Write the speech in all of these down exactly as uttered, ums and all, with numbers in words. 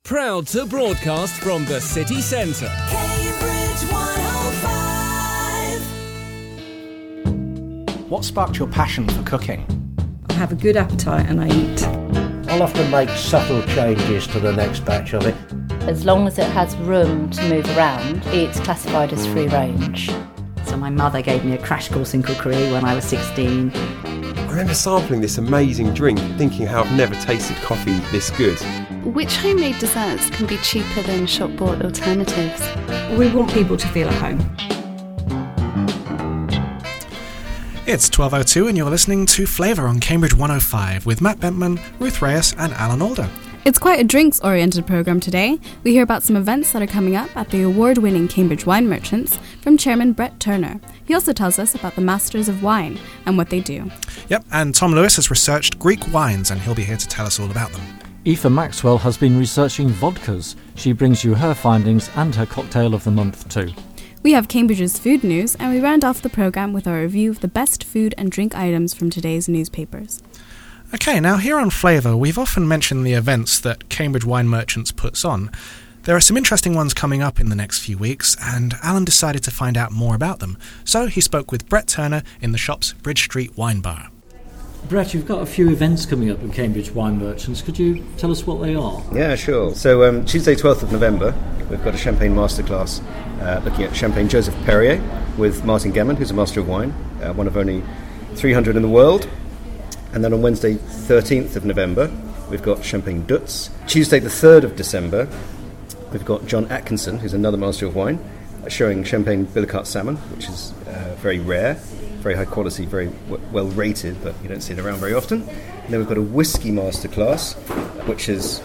Proud to broadcast from the city centre. Cambridge one oh five. What sparked your passion for cooking? I have a good appetite and I eat. I'll often make subtle changes to the next batch of it. As long as it has room to move around, it's classified as free range. So my mother gave me a crash course in cookery when I was sixteen. I remember sampling this amazing drink, thinking how I've never tasted coffee this good. Which homemade desserts can be cheaper than shop-bought alternatives? We want people to feel at home. It's twelve oh two and you're listening to Flavour on Cambridge one oh five with Matt Bentman, Ruth Reyes and Alan Alder. It's quite a drinks-oriented programme today. We hear about some events that are coming up at the award-winning Cambridge Wine Merchants from Chairman Brett Turner. He also tells us about the Masters of Wine and what they do. Yep, and Tom Lewis has researched Greek wines and he'll be here to tell us all about them. Aoife Maxwell has been researching vodkas. She brings you her findings and her cocktail of the month too. We have Cambridge's food news and we round off the programme with our review of the best food and drink items from today's newspapers. Okay, now here on Flavour, we've often mentioned the events that Cambridge Wine Merchants puts on. There are some interesting ones coming up in the next few weeks, and Alan decided to find out more about them. So he spoke with Brett Turner in the shop's Bridge Street Wine Bar. Brett, you've got a few events coming up at Cambridge Wine Merchants. Could you tell us what they are? Yeah, sure. So um, Tuesday twelfth of November, we've got a champagne masterclass uh, looking at Champagne Joseph Perrier with Martin Gemmon, who's a master of wine, uh, one of only three hundred in the world. And then on Wednesday thirteenth of November, we've got Champagne Dutz. Tuesday the third of December, we've got John Atkinson, who's another master of wine, uh, showing Champagne Billicart Salmon, which is uh, very rare, very high quality, very w- well rated, but you don't see it around very often. And then we've got a whiskey masterclass, which is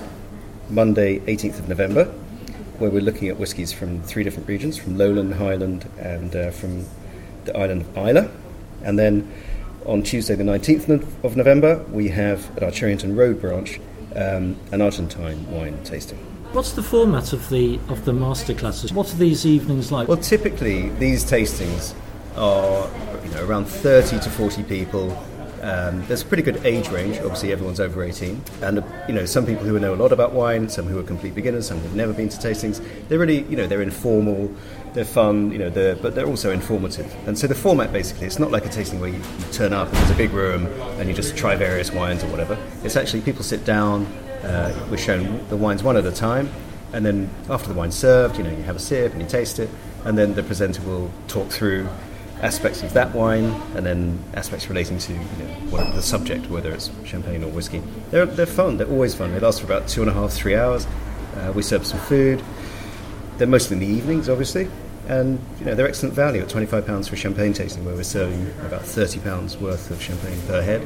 Monday eighteenth of November, where we're looking at whiskies from three different regions, from Lowland, Highland, and uh, from the island of Islay. And then on Tuesday the nineteenth of November, we have at our Cherrington Road branch um, an Argentine wine tasting. What's the format of the of the masterclasses? What are these evenings like? Well, typically these tastings are you know around thirty to forty people. Um, there's a pretty good age range. Obviously, everyone's over eighteen, and uh, you know some people who know a lot about wine, some who are complete beginners, some who've never been to tastings. They're really, you know, they're informal, they're fun, you know, they're, but they're also informative. And so the format basically, it's not like a tasting where you, you turn up and there's a big room and you just try various wines or whatever. It's actually people sit down. Uh, we're shown the wines one at a time, and then after the wine's served, you know, you have a sip and you taste it, and then the presenter will talk through aspects of that wine, and then aspects relating to you know what, the subject, whether it's champagne or whiskey. They're they're fun. They're always fun. They last for about two and a half, three hours. Uh, we serve some food. They're mostly in the evenings, obviously, and you know they're excellent value at twenty-five pounds for a champagne tasting, where we're serving about thirty pounds worth of champagne per head,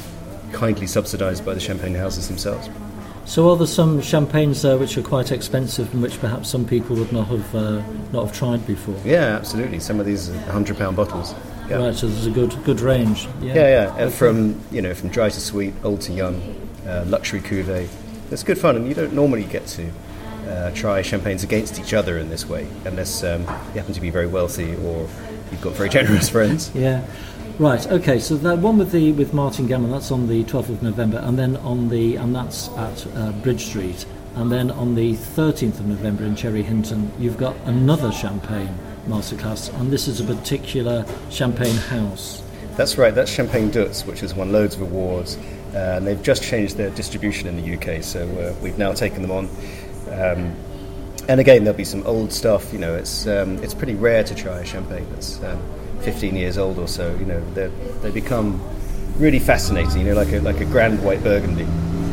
kindly subsidised by the champagne houses themselves. So are there some champagnes there which are quite expensive and which perhaps some people would not have uh, not have tried before? Yeah, absolutely. Some of these are one hundred pound bottles. Yeah. Right, so there's a good good range. Yeah, yeah. yeah. Okay. From you know from dry to sweet, old to young, uh, luxury cuvee. It's good fun, and you don't normally get to uh, try champagnes against each other in this way, unless um, you happen to be very wealthy or you've got very generous friends. Yeah. Right. Okay. So that one with the with Martin Gemmon, that's on the twelfth of November, and then on the and that's at uh, Bridge Street, and then on the thirteenth of November in Cherry Hinton, you've got another champagne masterclass, and this is a particular champagne house. That's right. That's Champagne Dutz, which has won loads of awards, uh, and they've just changed their distribution in the U K, so uh, we've now taken them on. Um, and again, there'll be some old stuff. You know, it's um, it's pretty rare to try a champagne that's Um, fifteen years old or so. You know, they they become really fascinating. You know, like a like a grand white Burgundy.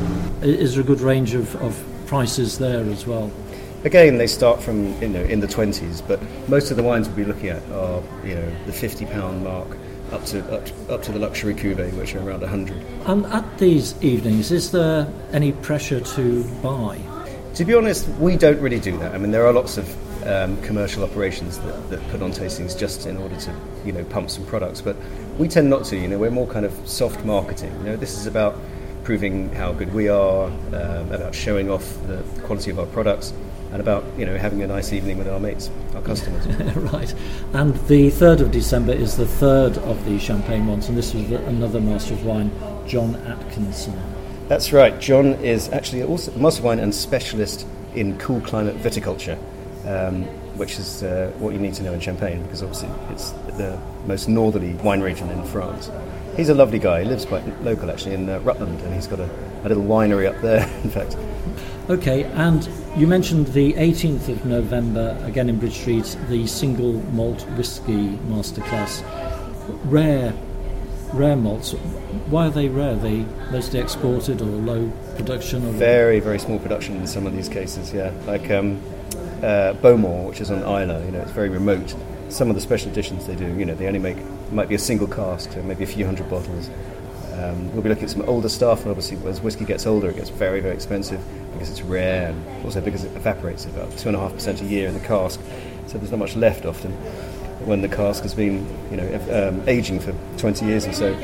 Is there a good range of, of prices there as well? Again, they start from you know in the twenties, but most of the wines we'll be looking at are you know the fifty pound mark up to up to, up to the luxury cuvee, which are around a hundred. And at these evenings, is there any pressure to buy? To be honest, we don't really do that. I mean, there are lots of Um, commercial operations that, that put on tastings just in order to, you know, pump some products. But we tend not to, you know, we're more kind of soft marketing. You know, this is about proving how good we are, um, about showing off the quality of our products, and about, you know, having a nice evening with our mates, our customers. Right. And the third of December is the third of the champagne ones, and this is another Master of Wine, John Atkinson. That's right. John is actually also a Master of Wine and specialist in cool climate viticulture, um, which is uh, what you need to know in Champagne, because obviously it's the most northerly wine region in France. He's a lovely guy. He lives quite local, actually, in uh, Rutland, and he's got a, a little winery up there, in fact. Okay, and you mentioned the eighteenth of November, again in Bridge Street, the single malt whisky masterclass. Rare, rare malts. Why are they rare? Are they mostly exported or low production? Or very, very small production in some of these cases, yeah. Like um, uh, Beaumont, which is on Islay, you know, it's very remote. Some of the special editions they do, you know, they only make, might be a single cask, so maybe a few hundred bottles. Um, we'll be looking at some older stuff, and obviously as whiskey gets older, it gets very, very expensive because it's rare, and also because it evaporates at about two and a half percent a year in the cask. So there's not much left often when the cask has been, you know, um, aging for twenty years or so.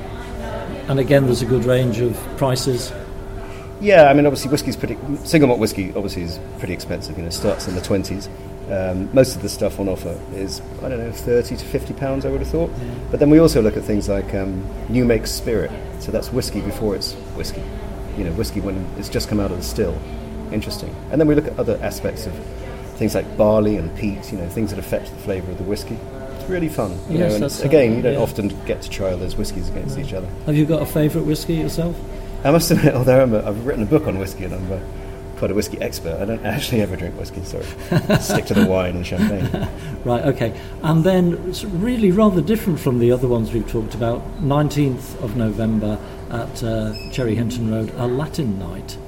And again, there's a good range of prices. Yeah, I mean, obviously, whiskey's pretty single malt whiskey. Obviously, is pretty expensive. You know, starts in the twenties. Um, most of the stuff on offer is, I don't know, thirty to fifty pounds, I would have thought. Yeah. But then we also look at things like um, new make spirit. So that's whiskey before it's whiskey. You know, whiskey when it's just come out of the still. Interesting. And then we look at other aspects of things like barley and peat, you know, things that affect the flavour of the whiskey. It's really fun. You yes, know, and that's again, you don't yeah. often get to trial those whiskies against no. each other. Have you got a favourite whiskey yourself? I must admit, although I'm a, I've written a book on whiskey and I'm a, quite a whiskey expert, I don't actually ever drink whiskey, sorry. Stick to the wine and champagne. Right, okay. And then, it's really rather different from the other ones we've talked about, nineteenth of November at uh, Cherry Hinton Road, a Latin night.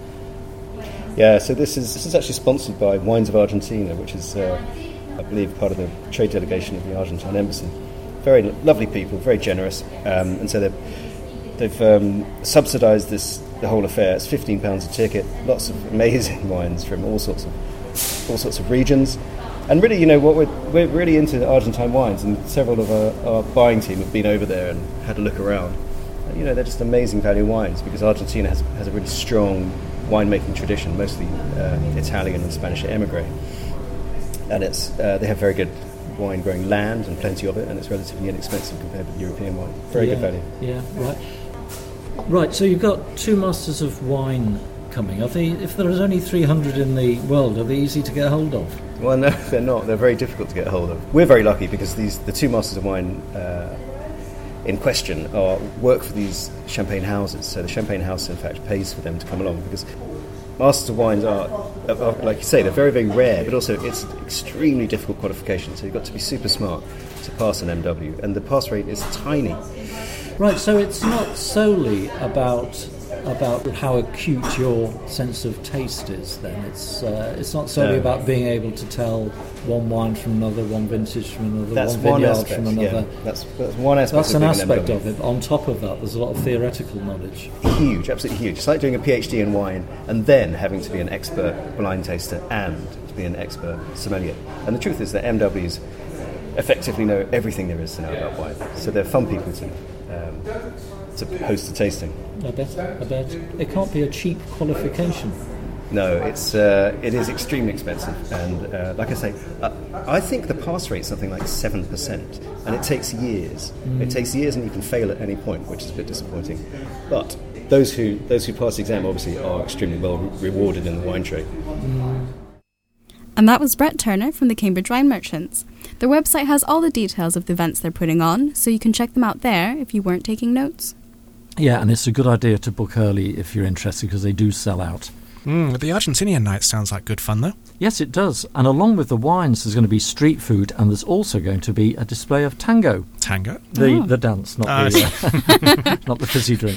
Yeah, so this is this is actually sponsored by Wines of Argentina, which is, uh, I believe, part of the trade delegation of the Argentine Embassy. Very lo- lovely people, very generous, um, and so they've, they've um, subsidised this the whole affair. It's fifteen pounds a ticket, lots of amazing wines from all sorts of all sorts of regions, and really, you know, what we're we're really into Argentine wines, and several of our, our buying team have been over there and had a look around. And, you know, they're just amazing value wines because Argentina has has a really strong winemaking tradition, mostly uh, Italian and Spanish emigre, and it's uh, they have very good wine growing land and plenty of it, and it's relatively inexpensive compared with European wine. Very yeah, good value. Yeah, right. Right, so you've got two Masters of Wine coming. Are they, if there is only three hundred in the world, are they easy to get hold of? Well, no, they're not. They're very difficult to get hold of. We're very lucky because these the two Masters of Wine uh, in question are work for these champagne houses. So the champagne house, in fact, pays for them to come along because Masters of Wines are, are, like you say, they're very, very rare, but also it's an extremely difficult qualification. So you've got to be super smart to pass an M W, and the pass rate is tiny. Right, so it's not solely about about how acute your sense of taste is. Then it's uh, it's not solely no. about being able to tell one wine from another, one vintage from another, that's one one vineyard aspect, from another. Yeah. That's that's one aspect. That's of an being aspect an of it. On top of that, there's a lot of theoretical knowledge. Huge, absolutely huge. It's like doing a PhD in wine and then having to be an expert blind taster and to be an expert sommelier. And the truth is that M Ws effectively know everything there is to know about wine. So they're fun people to um, to host a tasting. I bet. I bet it can't be a cheap qualification. No, it's uh, it is extremely expensive, and uh, like I say, uh, I think the pass rate is something like seven percent, and it takes years. Mm. It takes years, and you can fail at any point, which is a bit disappointing. But those who those who pass the exam obviously are extremely well re- rewarded in the wine trade. Mm. And that was Brett Turner from the Cambridge Wine Merchants. Their website has all the details of the events they're putting on, so you can check them out there if you weren't taking notes. Yeah, and it's a good idea to book early if you're interested, because they do sell out. Mm, the Argentinian night sounds like good fun, though. Yes, it does. And along with the wines, there's going to be street food, and there's also going to be a display of tango. Tango? The oh. the dance, not uh, the uh, not the fizzy drink.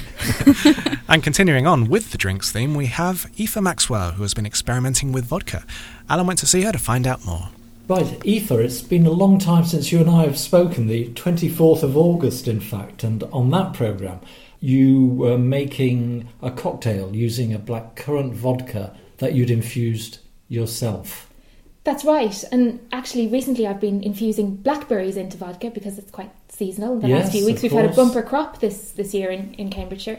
And continuing on with the drinks theme, we have Aoife Maxwell, who has been experimenting with vodka. Alan went to see her to find out more. Right, Aoife, it's been a long time since you and I have spoken, the twenty-fourth of August, in fact, and on that programme, you were making a cocktail using a blackcurrant vodka that you'd infused yourself. That's right, and actually recently I've been infusing blackberries into vodka because it's quite seasonal. In the yes, last few weeks we've course. had a bumper crop this, this year in, in Cambridgeshire.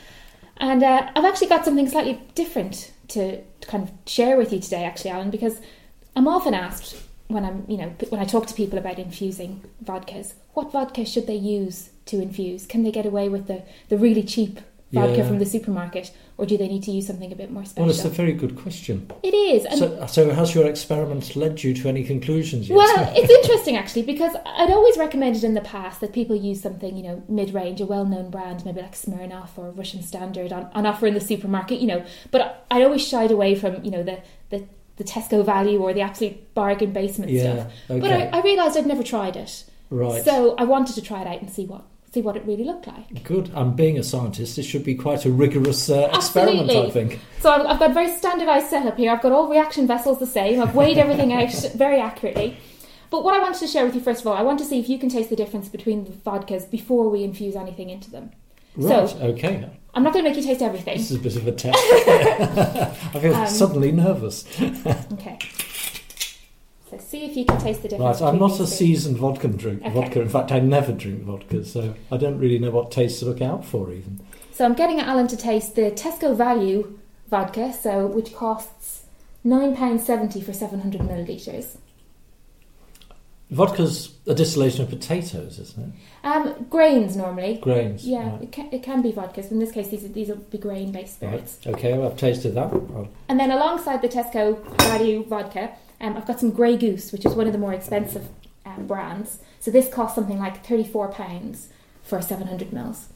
And uh, I've actually got something slightly different to, to kind of share with you today, actually, Alan, because I'm often asked when I'm, you know, when I talk to people about infusing vodkas, what vodka should they use to infuse? Can they get away with the, the really cheap vodka Yeah. from the supermarket, or do they need to use something a bit more special? Well, it's a very good question. It is. And So, so has your experiment led you to any conclusions yet? well, it's interesting actually, because I'd always recommended in the past that people use something, you know, mid-range, a well-known brand, maybe like Smirnoff or Russian Standard on, on offer in the supermarket, you know. But I'd always shied away from, you know, the the, the Tesco value or the absolute bargain basement Yeah, stuff. okay. But I, I realised I'd never tried it. Right. So I wanted to try it out and see what see what it really looked like. Good. And being a scientist, this should be quite a rigorous uh, experiment, I think. So I've, I've got a very standardised setup here. I've got all reaction vessels the same. I've weighed everything out very accurately. But what I wanted to share with you, first of all, I want to see if you can taste the difference between the vodkas before we infuse anything into them. Right, So okay. I'm not going to make you taste everything. This is a bit of a test. I feel Um, suddenly nervous. Okay. So see if you can taste the difference. Right, I'm between not a these two. seasoned vodka drink. Okay. Vodka. In fact, I never drink vodka, so I don't really know what taste to look out for, even. So I'm getting Alan to taste the Tesco Value vodka, so which costs nine pounds seventy for seven hundred millilitres. Vodka's a distillation of potatoes, isn't it? Um, grains normally. Grains, Yeah, right. it, can, it can be vodkas. In this case, these are, these will be grain-based spirits. Right. Okay, well, I've tasted that. I'll- And then alongside the Tesco Value vodka, um, I've got some Grey Goose, which is one of the more expensive um, brands. So this costs something like thirty-four pounds for seven hundred mils.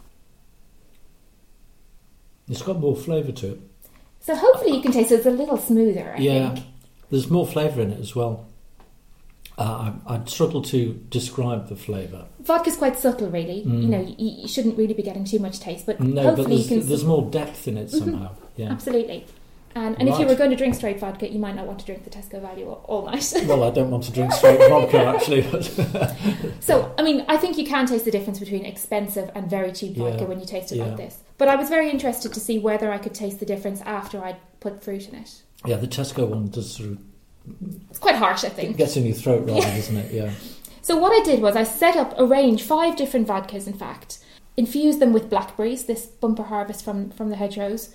It's got more flavour to it. So hopefully you can taste it. It's a little smoother, I yeah, think. there's more flavour in it as well. Uh, I, I'd struggle to describe the flavour. Vodka's quite subtle, really. Mm. You know, you, you shouldn't really be getting too much taste, but No, hopefully but there's, you can... there's more depth in it Mhm. somehow. Yeah. Absolutely. And, and if you Right. were going to drink straight vodka, you might not want to drink the Tesco Value all, all night. Well, I don't want to drink straight vodka, actually. But So, I mean, I think you can taste the difference between expensive and very cheap vodka Yeah, when you taste it yeah. like this. But I was very interested to see whether I could taste the difference after I'd put fruit in it. yeah, the Tesco one does sort of It's quite harsh, I think. it gets in your throat rather, Yeah. doesn't it? Yeah. So what I did was I set up a range, five different vodkas in fact, infused them with blackberries, this bumper harvest from, from the hedgerows,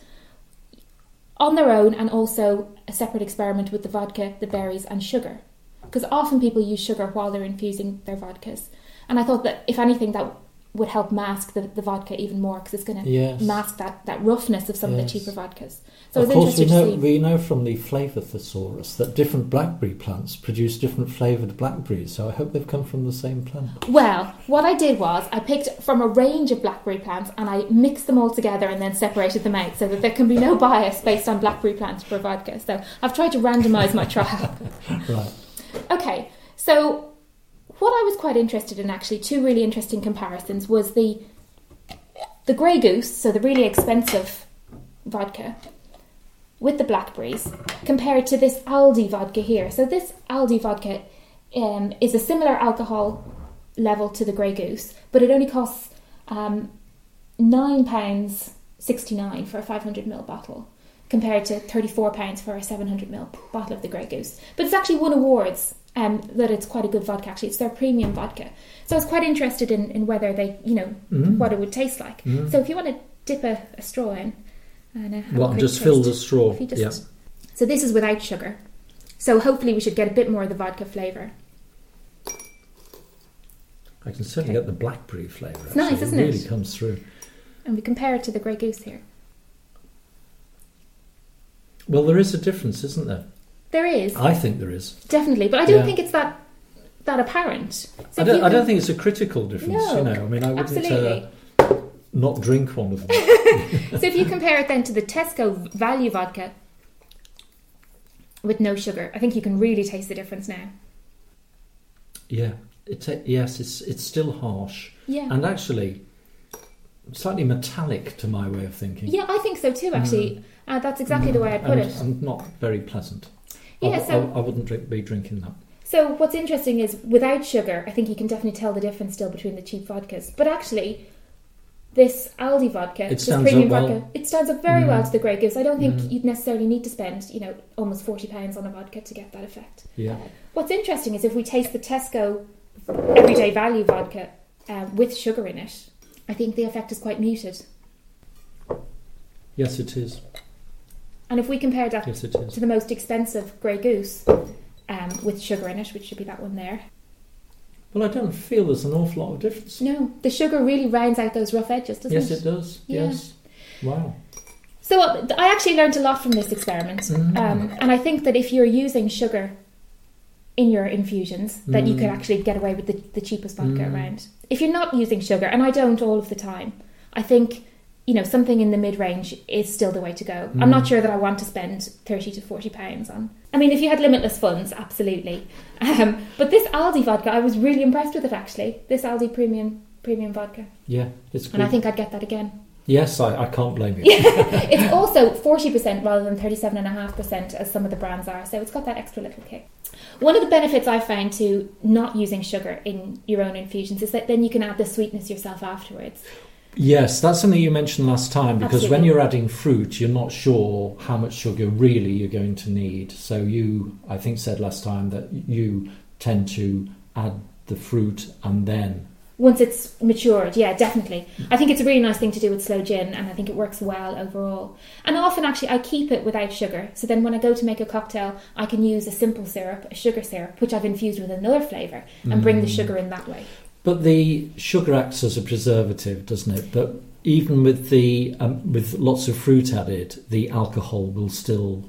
on their own, and also a separate experiment with the vodka, the berries and sugar. Because often people use sugar while they're infusing their vodkas. And I thought that if anything that would help mask the, the vodka even more, because it's going to Yes. mask that, that roughness of some Yes. of the cheaper vodkas. So Of I was course, we interested know to see. we know from the flavour thesaurus that different blackberry plants produce different flavoured blackberries. So I hope they've come from the same plant. Well, what I did was I picked from a range of blackberry plants and I mixed them all together and then separated them out so that there can be no bias based on blackberry plants for vodka. So I've tried to randomise my trial. Right. Okay, so what I was quite interested in, actually, two really interesting comparisons, was the the Grey Goose, so the really expensive vodka, with the blackberries, compared to this Aldi vodka here. So this Aldi vodka um, is a similar alcohol level to the Grey Goose, but it only costs um, nine pounds sixty-nine for a five hundred milliliter bottle, compared to thirty-four pounds for a seven hundred milliliter bottle of the Grey Goose. But it's actually won awards, um, that it's quite a good vodka, actually. It's their premium vodka. So I was quite interested in, in whether they, you know, Mm. what it would taste like. Mm. So if you want to dip a, a straw in and uh, have a Well, quick just fill taste. the straw. If you just- Yeah. So this is without sugar. So hopefully we should get a bit more of the vodka flavour. I can certainly get the blackberry flavour. It's nice, actually. isn't it? it? really comes through. And we compare it to the Grey Goose here. Well, there is a difference, isn't there? There is. I think there is. Definitely. But I don't Yeah. think it's that that apparent. So I if don't, you I don't can- think it's a critical difference, No, you know. I mean, I wouldn't absolutely. uh, not drink one of them. So if you compare it then to the Tesco Value vodka with no sugar, I think you can really taste the difference now. Yeah, it, yes, it's it's still harsh. Yeah. And actually, slightly metallic to my way of thinking. Yeah, I think so too, actually. Uh, that's exactly the way I put and, it. And not very pleasant. Yeah, I, so- I, I wouldn't drink, be drinking that. So what's interesting is without sugar, I think you can definitely tell the difference still between the cheap vodkas. But actually, this Aldi vodka, It this stands premium up well. vodka, it stands up very Mm. well to the Grey Goose. I don't think Mm. you'd necessarily need to spend, you know, almost forty pounds on a vodka to get that effect. Yeah. What's interesting is if we taste the Tesco Everyday Value vodka um, with sugar in it, I think the effect is quite muted. Yes, it is. And if we compare that Yes, it is. to the most expensive Grey Goose um, with sugar in it, which should be that one there, Well, I don't feel there's an awful lot of difference. no, the sugar really rounds out those rough edges, doesn't Yes, it? it does. Yeah. Yes. Wow. So uh, I actually learned a lot from this experiment. Mm. Um, and I think that if you're using sugar in your infusions, that mm. you could actually get away with the, the cheapest vodka mm. around. If you're not using sugar, and I don't all of the time, I think, you know, something in the mid-range is still the way to go. Mm. I'm not sure that I want to spend thirty to forty pounds on. I mean, if you had limitless funds, absolutely. Um, but this Aldi vodka, I was really impressed with it, actually. This Aldi premium premium vodka. Yeah, it's good. And I think I'd get that again. Yes, I, I can't blame you. It's also forty percent rather than thirty-seven point five percent as some of the brands are, so it's got that extra little kick. One of the benefits I found to not using sugar in your own infusions is that then you can add the sweetness yourself afterwards. Yes, that's something you mentioned last time, because Absolutely. when you're adding fruit, you're not sure how much sugar really you're going to need. So you, I think, said last time that you tend to add the fruit and then... Once it's matured, yeah, definitely. I think it's a really nice thing to do with sloe gin, and I think it works well overall. And often, actually, I keep it without sugar. So then when I go to make a cocktail, I can use a simple syrup, a sugar syrup, which I've infused with another flavour, and bring the sugar in that way. But the sugar acts as a preservative, doesn't it? But even with the um, with lots of fruit added, the alcohol will still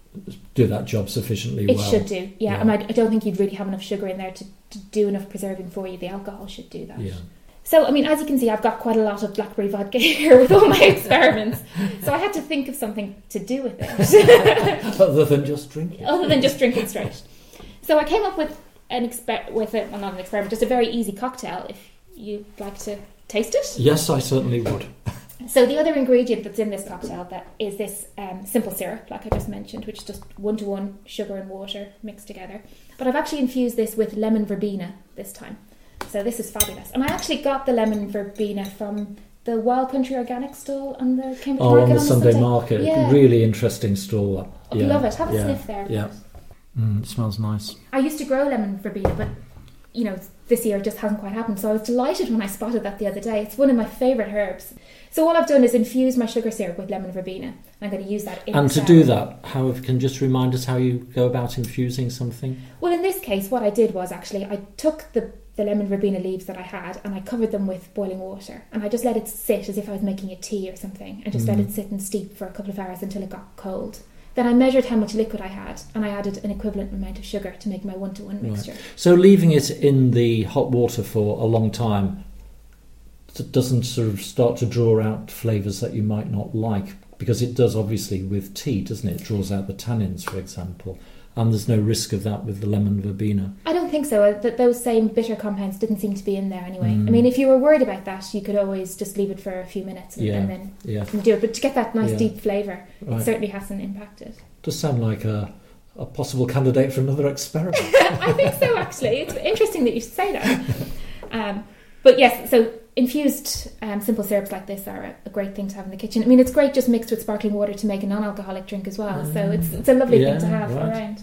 do that job sufficiently it well. It should do, yeah. yeah. And I, I don't think you'd really have enough sugar in there to, to do enough preserving for you. The alcohol should do that. Yeah. So, I mean, as you can see, I've got quite a lot of blackberry vodka here with all my experiments. So I had to think of something to do with it. Other than just drink it. Other than just drink it straight. So I came up with an exper- with a, well, not an experiment, just a very easy cocktail, if you'd like to taste it. Yes, I certainly would. So the other ingredient that's in this cocktail that is this um, simple syrup, like I just mentioned, which is just one-to-one sugar and water mixed together. But I've actually infused this with lemon verbena this time. So this is fabulous. And I actually got the lemon verbena from the Wild Country Organic stall on the Cambridge oh, Market. on the on Sunday, Sunday market. Yeah. Really interesting stall. I yeah. love it. Have a yeah. sniff there. Yeah. Mm, it smells nice. I used to grow lemon verbena, but, you know, this year it just hasn't quite happened. So I was delighted when I spotted that the other day. It's one of my favourite herbs. So all I've done is infuse my sugar syrup with lemon verbena. I'm going to use that in And the to shower. do that, how can you just remind us how you go about infusing something? Well, in this case, what I did was actually I took the, the lemon verbena leaves that I had and I covered them with boiling water. And I just let it sit as if I was making a tea or something, and just mm. let it sit and steep for a couple of hours until it got cold. Then I measured how much liquid I had, and I added an equivalent amount of sugar to make my one-to-one mixture. Right. So leaving it in the hot water for a long time doesn't sort of start to draw out flavours that you might not like, because it does obviously with tea, doesn't it? It draws out the tannins, for example, and there's no risk of that with the lemon verbena. I don't think so. That those same bitter compounds didn't seem to be in there anyway. Mm. I mean, if you were worried about that, you could always just leave it for a few minutes and, yeah. and then yeah. do it. But to get that nice yeah. deep flavour, right. it certainly hasn't impacted. Does sound like a, a possible candidate for another experiment. I think so, actually. It's interesting that you should say that. Um, but yes, so infused um, simple syrups like this are a, a great thing to have in the kitchen. I mean, it's great just mixed with sparkling water to make a non-alcoholic drink as well. Mm. So it's it's a lovely yeah, thing to have right. around.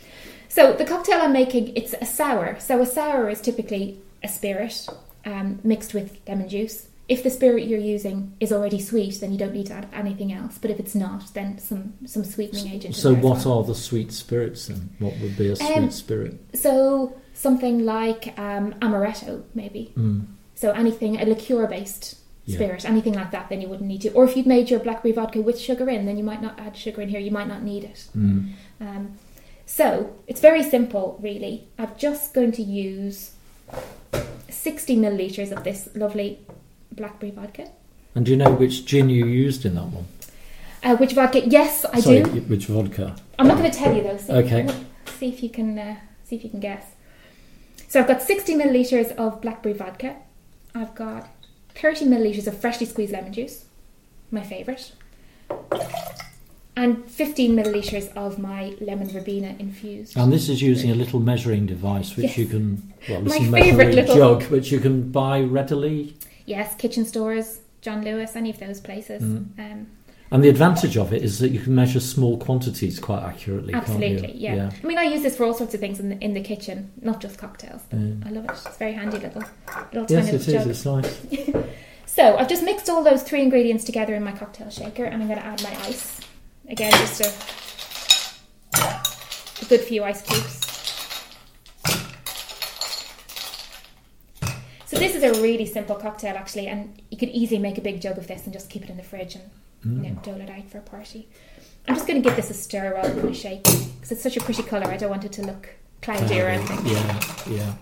So the cocktail I'm making, it's a sour. So a sour is typically a spirit um, mixed with lemon juice. If the spirit you're using is already sweet, then you don't need to add anything else. But if it's not, then some, some sweetening agent. So in there what as well. are the sweet spirits then? What would be a sweet Um, spirit? So something like um, amaretto, maybe. Mm. So anything, a liqueur-based Yeah. spirit, anything like that, then you wouldn't need to. Or if you'd made your blackberry vodka with sugar in, then you might not add sugar in here. You might not need it. Mm. Um, so it's very simple, really. I'm just going to use sixty millilitres of this lovely blackberry vodka. And do you know which gin you used in that one? Uh, which vodka? Yes, I Sorry, do. which vodka? I'm not going to tell you though. So Okay. See if you can uh, see if you can guess. So I've got sixty millilitres of blackberry vodka. I've got thirty millilitres of freshly squeezed lemon juice, my favourite, and fifteen millilitres of my lemon verbena infused. And this is using a little measuring device which Yes. you can, well, My this is a favourite measuring little- jug which you can buy readily. Yes, kitchen stores, John Lewis, any of those places. Mm. Um, And the advantage of it is that you can measure small quantities quite accurately, absolutely, can't you? yeah. yeah. I mean, I use this for all sorts of things in the, in the kitchen, not just cocktails. But Mm. I love it. It's very handy little, little Yes, tiny it is. jug. It's nice. So I've just mixed all those three ingredients together in my cocktail shaker, and I'm going to add my ice. Again, just a, a good few ice cubes. So this is a really simple cocktail, actually, and you could easily make a big jug of this and just keep it in the fridge and mm. you know, dole it out for a party. I'm just going to give this a stir rather than a shake because it's such a pretty colour. I don't want it to look cloudy or anything. Yeah, yeah.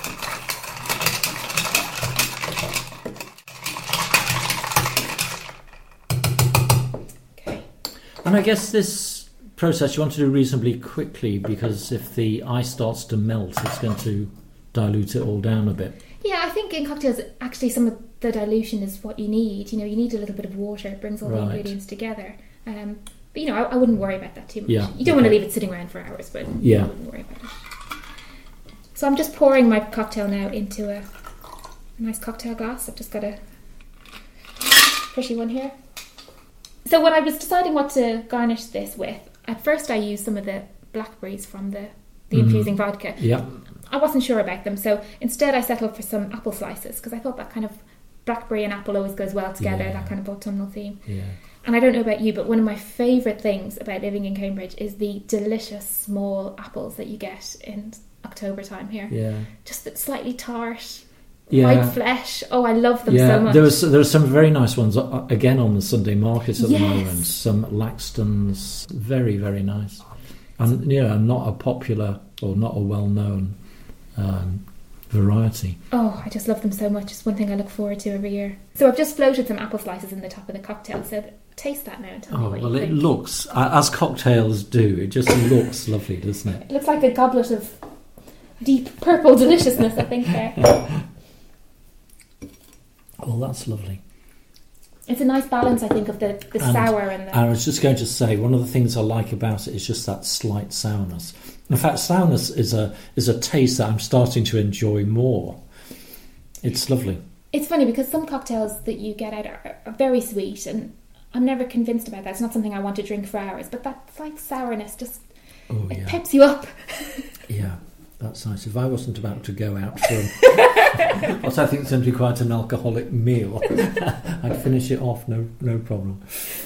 Okay. And I guess this process you want to do reasonably quickly because if the ice starts to melt, it's going to dilute it all down a bit. Yeah, I think in cocktails, actually, some of the dilution is what you need. You know, you need a little bit of water. It brings all right. the ingredients together. Um, but, you know, I, I wouldn't worry about that too much. Yeah, you don't okay. want to leave it sitting around for hours, but yeah. I wouldn't worry about it. So I'm just pouring my cocktail now into a, a nice cocktail glass. I've just got a pretty one here. So when I was deciding what to garnish this with, at first I used some of the blackberries from the, the mm. infusing vodka. Yeah. I wasn't sure about them, so instead I settled for some apple slices because I thought that kind of blackberry and apple always goes well together, yeah. that kind of autumnal theme. Yeah. And I don't know about you, but one of my favourite things about living in Cambridge is the delicious small apples that you get in October time here. Yeah. Just slightly tart, yeah. white flesh. Oh, I love them yeah. so much. There was there are some very nice ones uh, again on the Sunday market at yes. the moment. Some Laxtons, very very nice, and you know, not a popular or not a well known um, variety. Oh, I just love them so much. It's one thing I look forward to every year. So I've just floated some apple slices in the top of the cocktail. So taste that now and tell oh, me what well, you it think. looks as cocktails do. It just looks lovely, doesn't it? It looks like a goblet of deep purple deliciousness, I think, there. Oh, that's lovely. It's a nice balance, I think, of the, the and, sour and the... I was just going to say, one of the things I like about it is just that slight sourness. In fact, sourness is a is a taste that I'm starting to enjoy more. It's lovely. It's funny because some cocktails that you get out are, are very sweet, and I'm never convinced about that. It's not something I want to drink for hours, but that slight sourness just oh, it yeah. peps you up. Yeah, that's nice. If I wasn't about to go out for what I think is going to be quite an alcoholic meal, I'd finish it off, no no problem.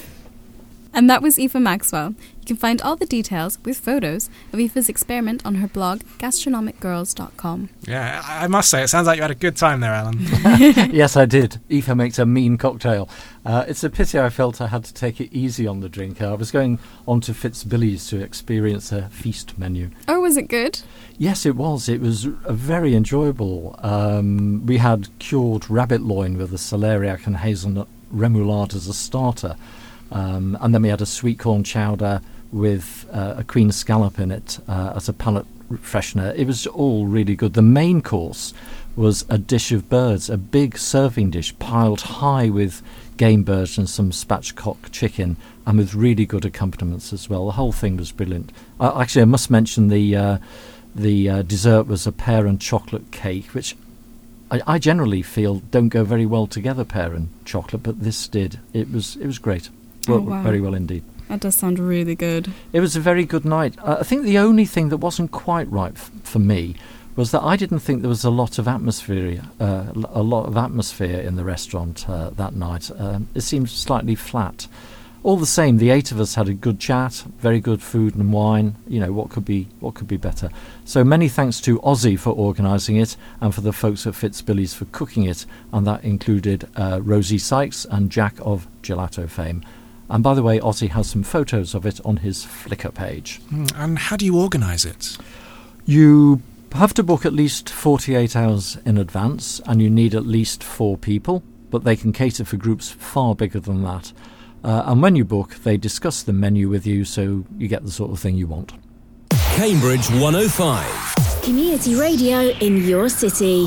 And that was Aoife Maxwell. You can find all the details with photos of Aoife's experiment on her blog, gastronomic girls dot com. Yeah, I must say, it sounds like you had a good time there, Alan. Yes, I did. Aoife makes a mean cocktail. Uh, it's a pity I felt I had to take it easy on the drink. I was going on to Fitzbilly's to experience a feast menu. Oh, was it good? Yes, it was. It was uh, very enjoyable. Um, we had cured rabbit loin with a celeriac and hazelnut remoulade as a starter. Um, and then we had a sweet corn chowder with uh, a queen scallop in it uh, as a palate freshener. It was all really good. The main course was a dish of birds, a big serving dish piled high with game birds and some spatchcock chicken, and with really good accompaniments as well. The whole thing was brilliant. Uh, actually, I must mention the uh, the uh, dessert was a pear and chocolate cake, which I, I generally feel don't go very well together, pear and chocolate, but this did. It was it was great. Oh, Well, wow. very well indeed. That does sound really good. It was a very good night. Uh, I think the only thing that wasn't quite right f- for me was that I didn't think there was a lot of atmosphere, uh, l- a lot of atmosphere in the restaurant uh, that night. Um, it seemed slightly flat. All the same, the eight of us had a good chat, very good food and wine. You know, what could be what could be better? So many thanks to Ozzy for organising it, and for the folks at Fitzbilly's for cooking it, and that included uh, Rosie Sykes and Jack of Gelato fame. And by the way, Ozzy has some photos of it on his Flickr page. Mm, and how do you organise it? You have to book at least forty-eight hours in advance, and you need at least four people, but they can cater for groups far bigger than that. Uh, and when you book, they discuss the menu with you, so you get the sort of thing you want. Cambridge one oh five. Community radio in your city.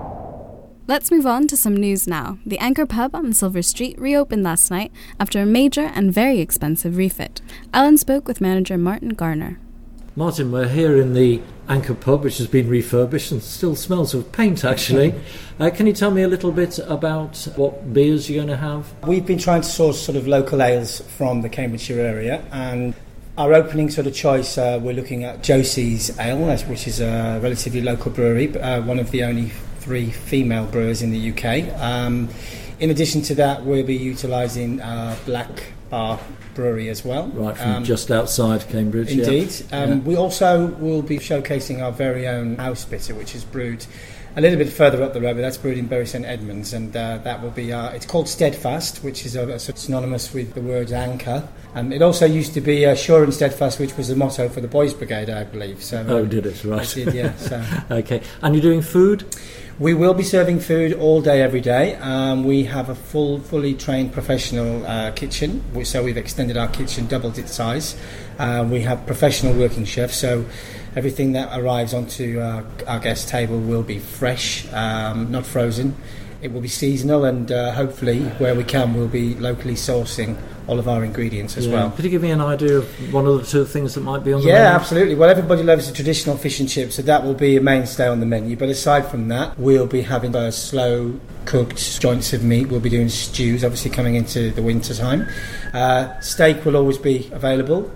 Let's move on to some news now. The Anchor pub on Silver Street reopened last night after a major and very expensive refit. Alan spoke with manager Martin Garner. Martin, we're here in the Anchor pub, which has been refurbished and still smells of paint, actually. uh, can you tell me a little bit about what beers you're going to have? We've been trying to source sort of local ales from the Cambridgeshire area, and our opening sort of choice, uh, we're looking at Josie's Ale, which is a relatively local brewery, uh, one of the only three female brewers in the U K. Um, in addition to that, we'll be utilising uh, Black Bar Brewery as well. Right, from um, just outside Cambridge. Indeed. Yeah. Um, yeah. We also will be showcasing our very own house bitter, which is brewed a little bit further up the road, but that's brewed in Bury St Edmunds, and uh, that will be, uh, it's called Steadfast, which is uh, synonymous with the word anchor. Um, it also used to be uh, Sure and Steadfast, which was the motto for the Boys Brigade, I believe. So, uh, oh, did it? Right. It did, yeah. So. Okay. And you're doing food? We will be serving food all day, every day. Um, we have a full, fully trained professional uh, kitchen, so we've extended our kitchen, doubled its size. Uh, we have professional working chefs, so everything that arrives onto uh, our guest table will be fresh, um, not frozen. It will be seasonal, and uh, hopefully, where we can, we'll be locally sourcing all of our ingredients as yeah. well. Could you give me an idea of one of the two things that might be on the yeah, menu? Yeah, absolutely. Well, everybody loves the traditional fish and chips, so that will be a mainstay on the menu. But aside from that, we'll be having uh, slow-cooked joints of meat. We'll be doing stews, obviously coming into the winter time. Uh, steak will always be available.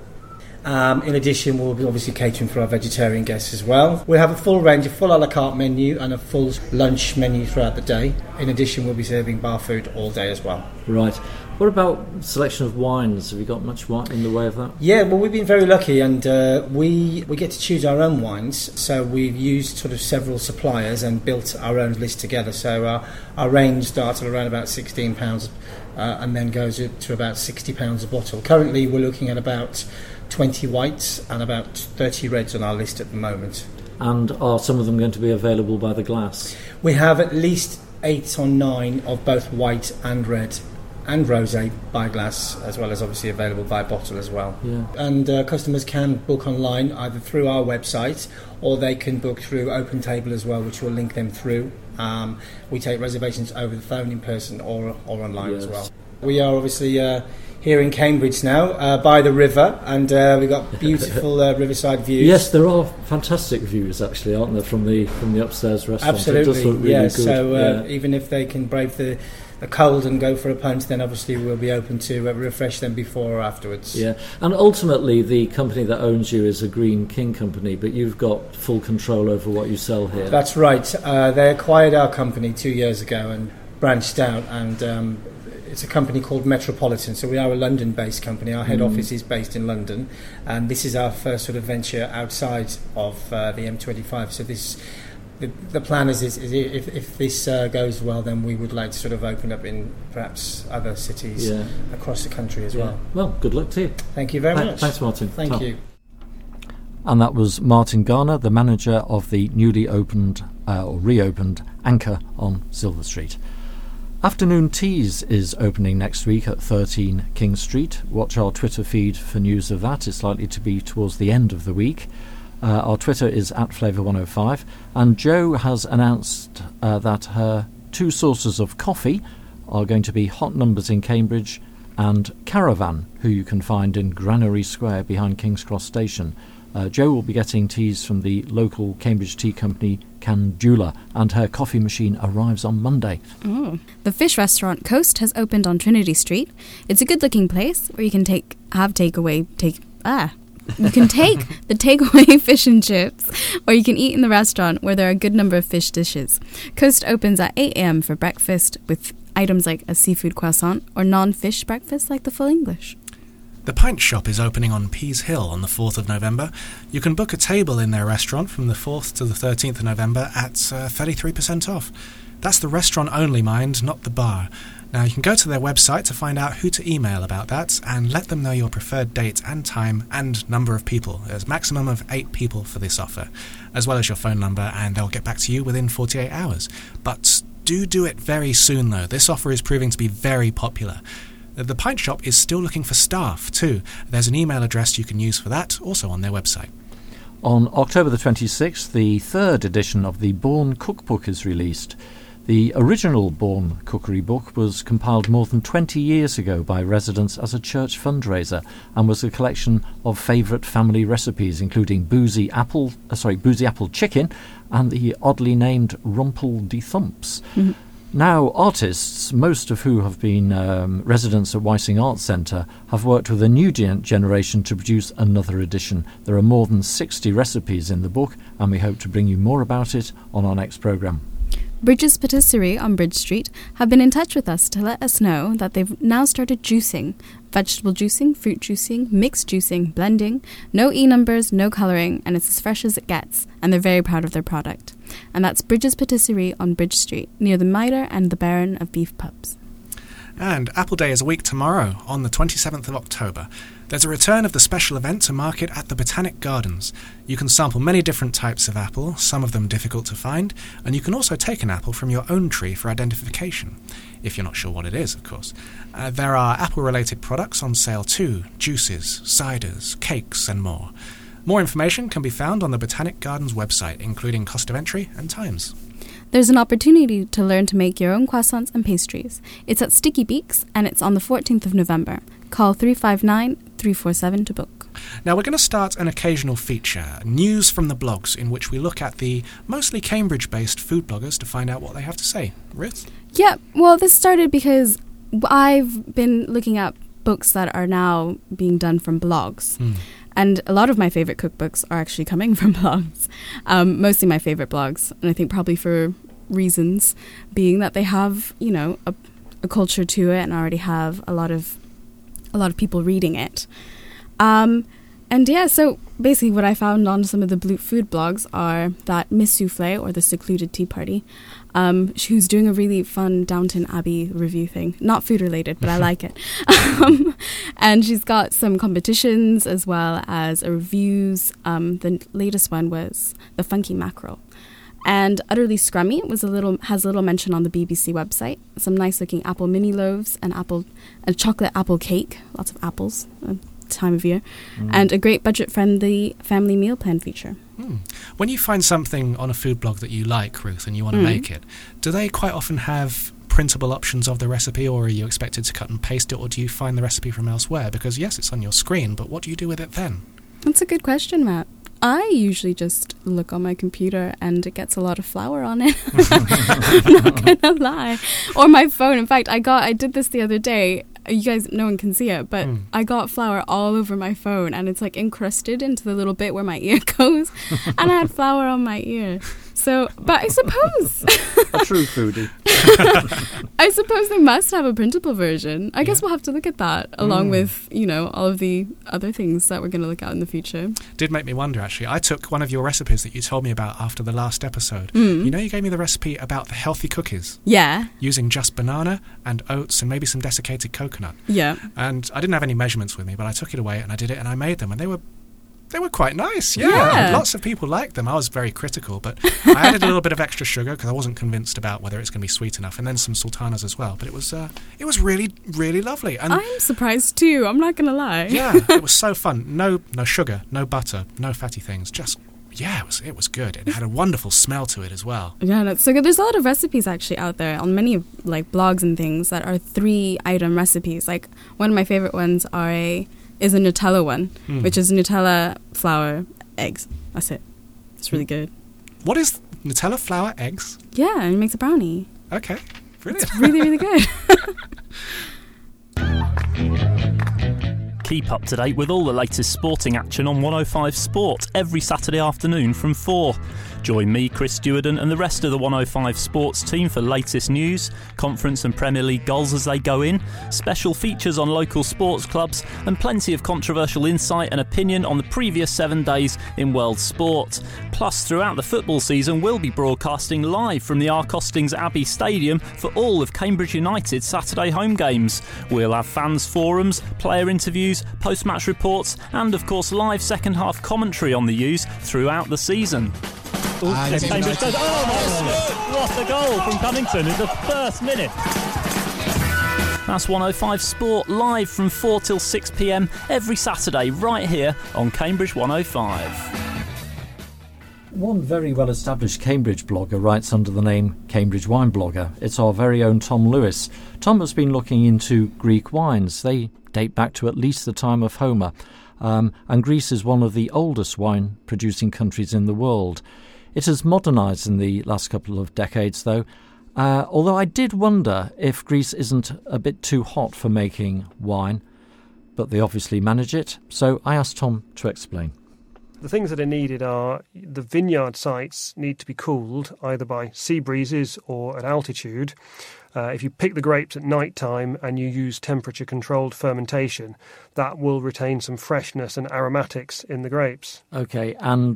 Um, in addition, we'll be obviously catering for our vegetarian guests as well. We'll have a full range, a full a la carte menu and a full lunch menu throughout the day. In addition, we'll be serving bar food all day as well. Right. What about selection of wines? Have you got much wine in the way of that? Yeah, well, we've been very lucky, and uh, we we get to choose our own wines. So we've used sort of several suppliers and built our own list together. So uh, our range starts at around about sixteen pounds uh, and then goes up to about sixty pounds a bottle. Currently, we're looking at about twenty whites and about thirty reds on our list at the moment. And are some of them going to be available by the glass? We have at least eight or nine of both white and red and rosé by glass, as well as obviously available by bottle as well. Yeah. And uh, customers can book online either through our website, or they can book through Open Table as well, which will link them through. Um, we take reservations over the phone, in person, or or online yes. as well. We are obviously uh, here in Cambridge now, uh, by the river, and uh, we've got beautiful uh, riverside views. Yes, there are fantastic views, actually, aren't there, from the from the upstairs restaurant? Absolutely, it does look really yeah. good. So uh, yeah. even if they can brave the, the cold and go for a punch, then obviously we'll be open to uh, refresh them before or afterwards. Yeah, and ultimately the company that owns you is a Green King company, but you've got full control over what you sell here. That's right. Uh, they acquired our company two years ago and branched out, and um, it's a company called Metropolitan, so we are a London-based company. Our head mm. office is based in London, and this is our first sort of venture outside of uh, the M twenty-five. So this, the, the plan is, is, is if, if this uh, goes well, then we would like to sort of open up in perhaps other cities yeah. across the country as yeah. well. Well, good luck to you. Thank you very Th- much. Thanks, Martin. Thank Tom. you. And that was Martin Garner, the manager of the newly opened uh, or reopened Anchor on Silver Street. Afternoon Teas is opening next week at thirteen King Street. Watch our Twitter feed for news of that. It's likely to be towards the end of the week. Uh, our Twitter is at Flavour one oh five, and Jo has announced uh, that her two sources of coffee are going to be Hot Numbers in Cambridge and Caravan, who you can find in Granary Square behind King's Cross Station. Uh, Jo will be getting teas from the local Cambridge tea company Candula, and her coffee machine arrives on Monday. Oh. The fish restaurant Coast has opened on Trinity Street. It's a good-looking place where you can take have takeaway take ah. You can take the takeaway fish and chips, or you can eat in the restaurant where there are a good number of fish dishes. Coast opens at eight a.m. for breakfast with items like a seafood croissant or non-fish breakfast like the Full English. The Pint Shop is opening on Pease Hill on the fourth of November. You can book a table in their restaurant from the fourth to the thirteenth of November at uh, thirty-three percent off. That's the restaurant only, mind, not the bar. Now, you can go to their website to find out who to email about that and let them know your preferred date and time and number of people. There's a maximum of eight people for this offer, as well as your phone number, and they'll get back to you within forty-eight hours. But do do it very soon, though. This offer is proving to be very popular. The Pint Shop is still looking for staff too. There's an email address you can use for that, also on their website. On October the twenty-sixth, the third edition of the Bourne Cookbook is released. The original Bourne Cookery Book was compiled more than twenty years ago by residents as a church fundraiser and was a collection of favourite family recipes, including boozy apple, uh, sorry, boozy apple chicken and the oddly named Rumple de Thumps. Mm-hmm. Now, artists, most of who have been um, residents at Wysing Arts Centre, have worked with a new gen- generation to produce another edition. There are more than sixty recipes in the book, and we hope to bring you more about it on our next programme. Bridges Patisserie on Bridge Street have been in touch with us to let us know that they've now started juicing. Vegetable juicing, fruit juicing, mixed juicing, blending, no E-numbers, no colouring, and it's as fresh as it gets, and they're very proud of their product. and that's Bridges Patisserie on Bridge Street, near the Mitre and the Baron of Beef pubs. And Apple Day is a week tomorrow, on the twenty-seventh of October. There's a return of the special event to market at the Botanic Gardens. You can sample many different types of apple, some of them difficult to find, and you can also take an apple from your own tree for identification, if you're not sure what it is, of course. Uh, there are apple-related products on sale too, juices, ciders, cakes, and more. More information can be found on the Botanic Gardens website, including cost of entry and times. There's an opportunity to learn to make your own croissants and pastries. It's at Sticky Beaks, and it's on the fourteenth of November. Call three five nine, three four seven to book. Now we're going to start an occasional feature, News from the Blogs, in which we look at the mostly Cambridge-based food bloggers to find out what they have to say. Ruth? Yeah, well, this started because I've been looking at books that are now being done from blogs. Mm. And a lot of my favourite cookbooks are actually coming from blogs. Um, mostly my favourite blogs. And I think probably for reasons being that they have, you know, a, a culture to it and already have a lot of a lot of people reading it. Um, and yeah, so basically what I found on some of the blue food blogs are that Miss Souffle, or the Secluded Tea Party, um, who's doing a really fun Downton Abbey review thing. Not food related, but I like it. Um, and she's got some competitions as well as reviews. Um, the latest one was the Funky Mackerel. And Utterly Scrummy was a little has a little mention on the B B C website. Some nice looking apple mini loaves and apple and chocolate apple cake. Lots of apples, uh, time of year, mm. and a great budget friendly family meal plan feature. Mm. When you find something on a food blog that you like, Ruth, and you want to mm. make it, do they quite often have printable options of the recipe, or are you expected to cut and paste it, or do you find the recipe from elsewhere? Because yes, it's on your screen, but what do you do with it then? That's a good question, Matt. I usually just look on my computer and it gets a lot of flour on it. I'm not gonna lie. Or my phone. In fact, I got I did this the other day. You guys, no one can see it, but mm. I got flour all over my phone, and it's like encrusted into the little bit where my ear goes, and I had flour on my ear. So, but I suppose a true foodie. I suppose they must have a printable version. I yeah. guess we'll have to look at that along mm. with, you know, all of the other things that we're going to look at in the future. Did make me wonder, actually. I took one of your recipes that you told me about after the last episode. Mm. You know, you gave me the recipe about the healthy cookies. Yeah. Using just banana and oats and maybe some desiccated coconut. Yeah. And I didn't have any measurements with me, but I took it away and I did it and I made them, and they were They were quite nice, yeah. yeah. Lots of people liked them. I was very critical, but I added a little bit of extra sugar because I wasn't convinced about whether it's going to be sweet enough, and then some sultanas as well. But it was uh, it was really, really lovely. And I'm surprised too, I'm not going to lie. Yeah, it was so fun. No no sugar, no butter, no fatty things. Just, yeah, it was it was good. It had a wonderful smell to it as well. Yeah, that's so good. There's a lot of recipes actually out there on many like blogs and things that are three-item recipes. Like one of my favorite ones are a... is a Nutella one, mm. which is Nutella, flour, eggs. That's it. It's really good. What is Nutella, flour, eggs? Yeah, and it makes a brownie. Okay, brilliant. It's really, really good. Keep up to date with all the latest sporting action on one oh five Sport every Saturday afternoon from four. Join me, Chris Stewarden, and the rest of the one oh five Sports team for latest news, conference and Premier League goals as they go in, special features on local sports clubs, and plenty of controversial insight and opinion on the previous seven days in world sport. Plus, throughout the football season, we'll be broadcasting live from the R. Costings Abbey Stadium for all of Cambridge United's Saturday home games. We'll have fans forums, player interviews, post-match reports, and of course live second-half commentary on the U's throughout the season. Ooh, Cambridge goes, oh my God, what a goal from Cummington in the first minute. That's one oh five Sport live from four till six p m every Saturday right here on Cambridge one oh five. One very well-established Cambridge blogger writes under the name Cambridge Wine Blogger. It's our very own Tom Lewis. Tom has been looking into Greek wines. They date back to at least the time of Homer. Um, and Greece is one of the oldest wine-producing countries in the world. It has modernised in the last couple of decades, though, uh, although I did wonder if Greece isn't a bit too hot for making wine, but they obviously manage it, so I asked Tom to explain. The things that are needed are the vineyard sites need to be cooled either by sea breezes or at altitude. Uh, if you pick the grapes at night time and you use temperature-controlled fermentation, that will retain some freshness and aromatics in the grapes. OK, and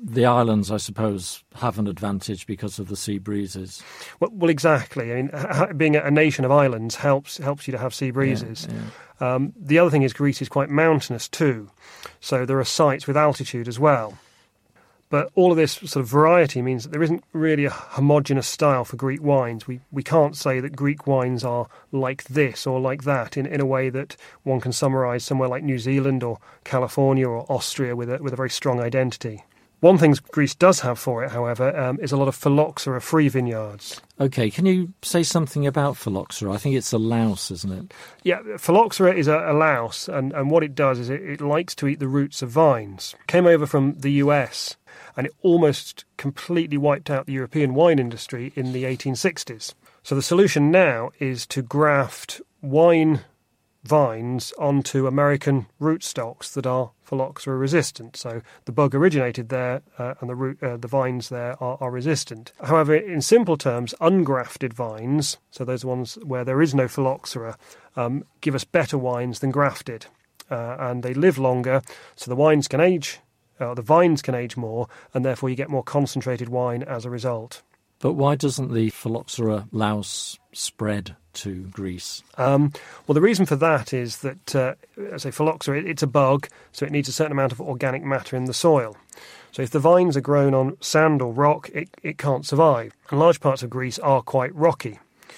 the islands, I suppose, have an advantage because of the sea breezes. Well, well exactly. I mean, ha- being a nation of islands helps helps you to have sea breezes. Yeah, yeah. Um, the other thing is Greece is quite mountainous too, so there are sites with altitude as well. But all of this sort of variety means that there isn't really a homogenous style for Greek wines. We we can't say that Greek wines are like this or like that in, in a way that one can summarise somewhere like New Zealand or California or Austria with a, with a very strong identity. One thing Greece does have for it, however, um, is a lot of phylloxera-free vineyards. OK, can you say something about phylloxera? I think it's a louse, isn't it? Yeah, phylloxera is a, a louse, and, and what it does is it, it likes to eat the roots of vines. Came over from the U S, and it almost completely wiped out the European wine industry in the eighteen sixties. So the solution now is to graft wine vines onto American rootstocks that are phylloxera resistant. So the bug originated there, uh, and the root, uh, the vines there are, are resistant. However, in simple terms, ungrafted vines, so those ones where there is no phylloxera, um, give us better wines than grafted, uh, and they live longer, so the wines can age. Uh, the vines can age more, and therefore you get more concentrated wine as a result. But why doesn't the phylloxera louse spread to Greece? Um, well, the reason for that is that, uh, as I say, phylloxera, it, it's a bug, so it needs a certain amount of organic matter in the soil. So if the vines are grown on sand or rock, it, it can't survive. And large parts of Greece are quite rocky.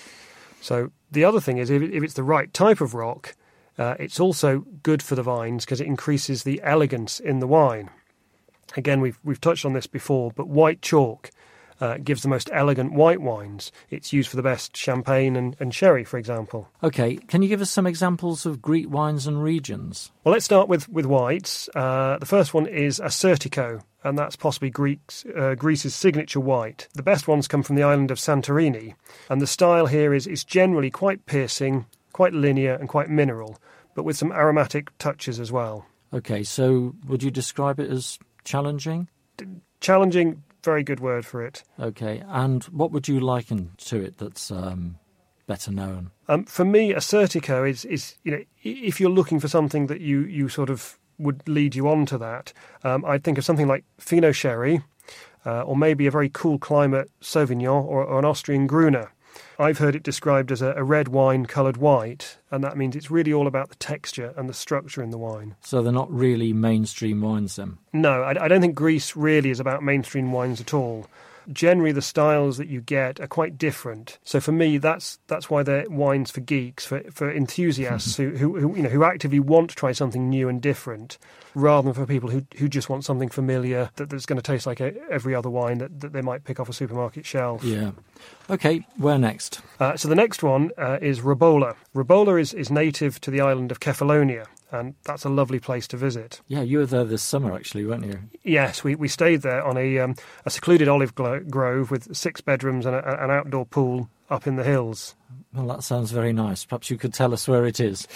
So the other thing is, if, it, if it's the right type of rock, uh, it's also good for the vines because it increases the elegance in the wine. Again, we've we've touched on this before, but white chalk uh, gives the most elegant white wines. It's used for the best champagne and, and sherry, for example. OK, can you give us some examples of Greek wines and regions? Well, let's start with, with whites. Uh, the first one is Assertico, and that's possibly Greek's, uh, Greece's signature white. The best ones come from the island of Santorini, and the style here is, is generally quite piercing, quite linear and quite mineral, but with some aromatic touches as well. OK, so would you describe it as challenging? Challenging, very good word for it. OK, and what would you liken to it that's um, better known? Um, for me, Assertico is, is, you know, if you're looking for something that you, you sort of would lead you on to that, um, I'd think of something like Fino Sherry, uh, or maybe a very cool climate Sauvignon or, or an Austrian Gruner. I've heard it described as a, a red wine coloured white, and that means it's really all about the texture and the structure in the wine. So they're not really mainstream wines then? No, I, I don't think Greece really is about mainstream wines at all. Generally, the styles that you get are quite different. So for me, that's that's why they're wines for geeks, for for enthusiasts who, who who you know who actively want to try something new and different, rather than for people who who just want something familiar that, that's going to taste like a, every other wine that, that they might pick off a supermarket shelf. Yeah. OK, where next? Uh, so the next one uh, is Ribolla. Ribolla is, is native to the island of Kefalonia, and that's a lovely place to visit. Yeah, you were there this summer, actually, weren't you? Yes, we, we stayed there on a um, a secluded olive glo- grove with six bedrooms and a, an outdoor pool up in the hills. Well, that sounds very nice. Perhaps you could tell us where it is.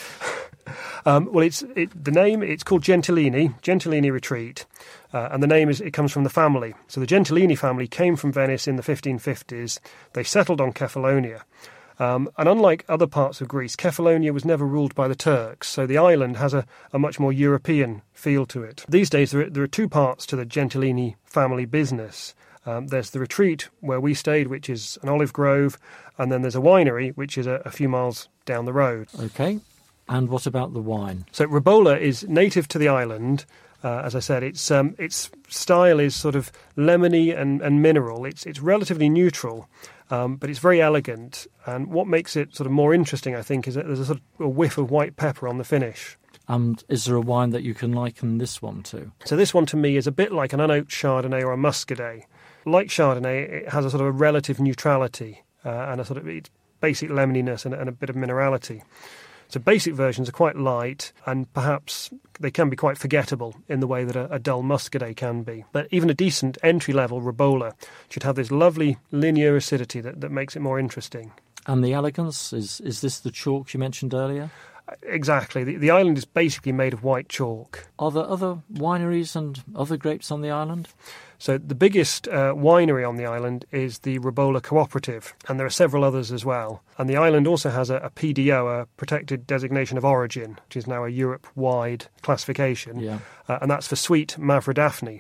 um, well, it's it, the name. It's called Gentilini, Gentilini Retreat, uh, and the name is it comes from the family. So the Gentilini family came from Venice in the fifteen fifties. They settled on Kefalonia. Um, and unlike other parts of Greece, Kefalonia was never ruled by the Turks, so the island has a, a much more European feel to it. These days, there are, there are two parts to the Gentilini family business. Um, there's the retreat where we stayed, which is an olive grove, and then there's a winery, which is a, a few miles down the road. OK. And what about the wine? So Ribolla is native to the island. Uh, as I said, its um, its style is sort of lemony and, and mineral. It's it's relatively neutral, um, but it's very elegant. And what makes it sort of more interesting, I think, is that there's a sort of a whiff of white pepper on the finish. And is there a wine that you can liken this one to? So this one, to me, is a bit like an unoaked Chardonnay or a Muscadet. Like Chardonnay, it has a sort of a relative neutrality uh, and a sort of it's basic lemoniness and, and a bit of minerality. So basic versions are quite light, and perhaps they can be quite forgettable in the way that a, a dull Muscadet can be. But even a decent entry-level Ribolla should have this lovely linear acidity that, that makes it more interesting. And the elegance, is is this the chalk you mentioned earlier? Exactly. The, the island is basically made of white chalk. Are there other wineries and other grapes on the island? So the biggest uh, winery on the island is the Ribolla Cooperative, and there are several others as well. And the island also has a, a P D O, a Protected Designation of Origin, which is now a Europe-wide classification, yeah. uh, and that's for sweet Mavrodaphne.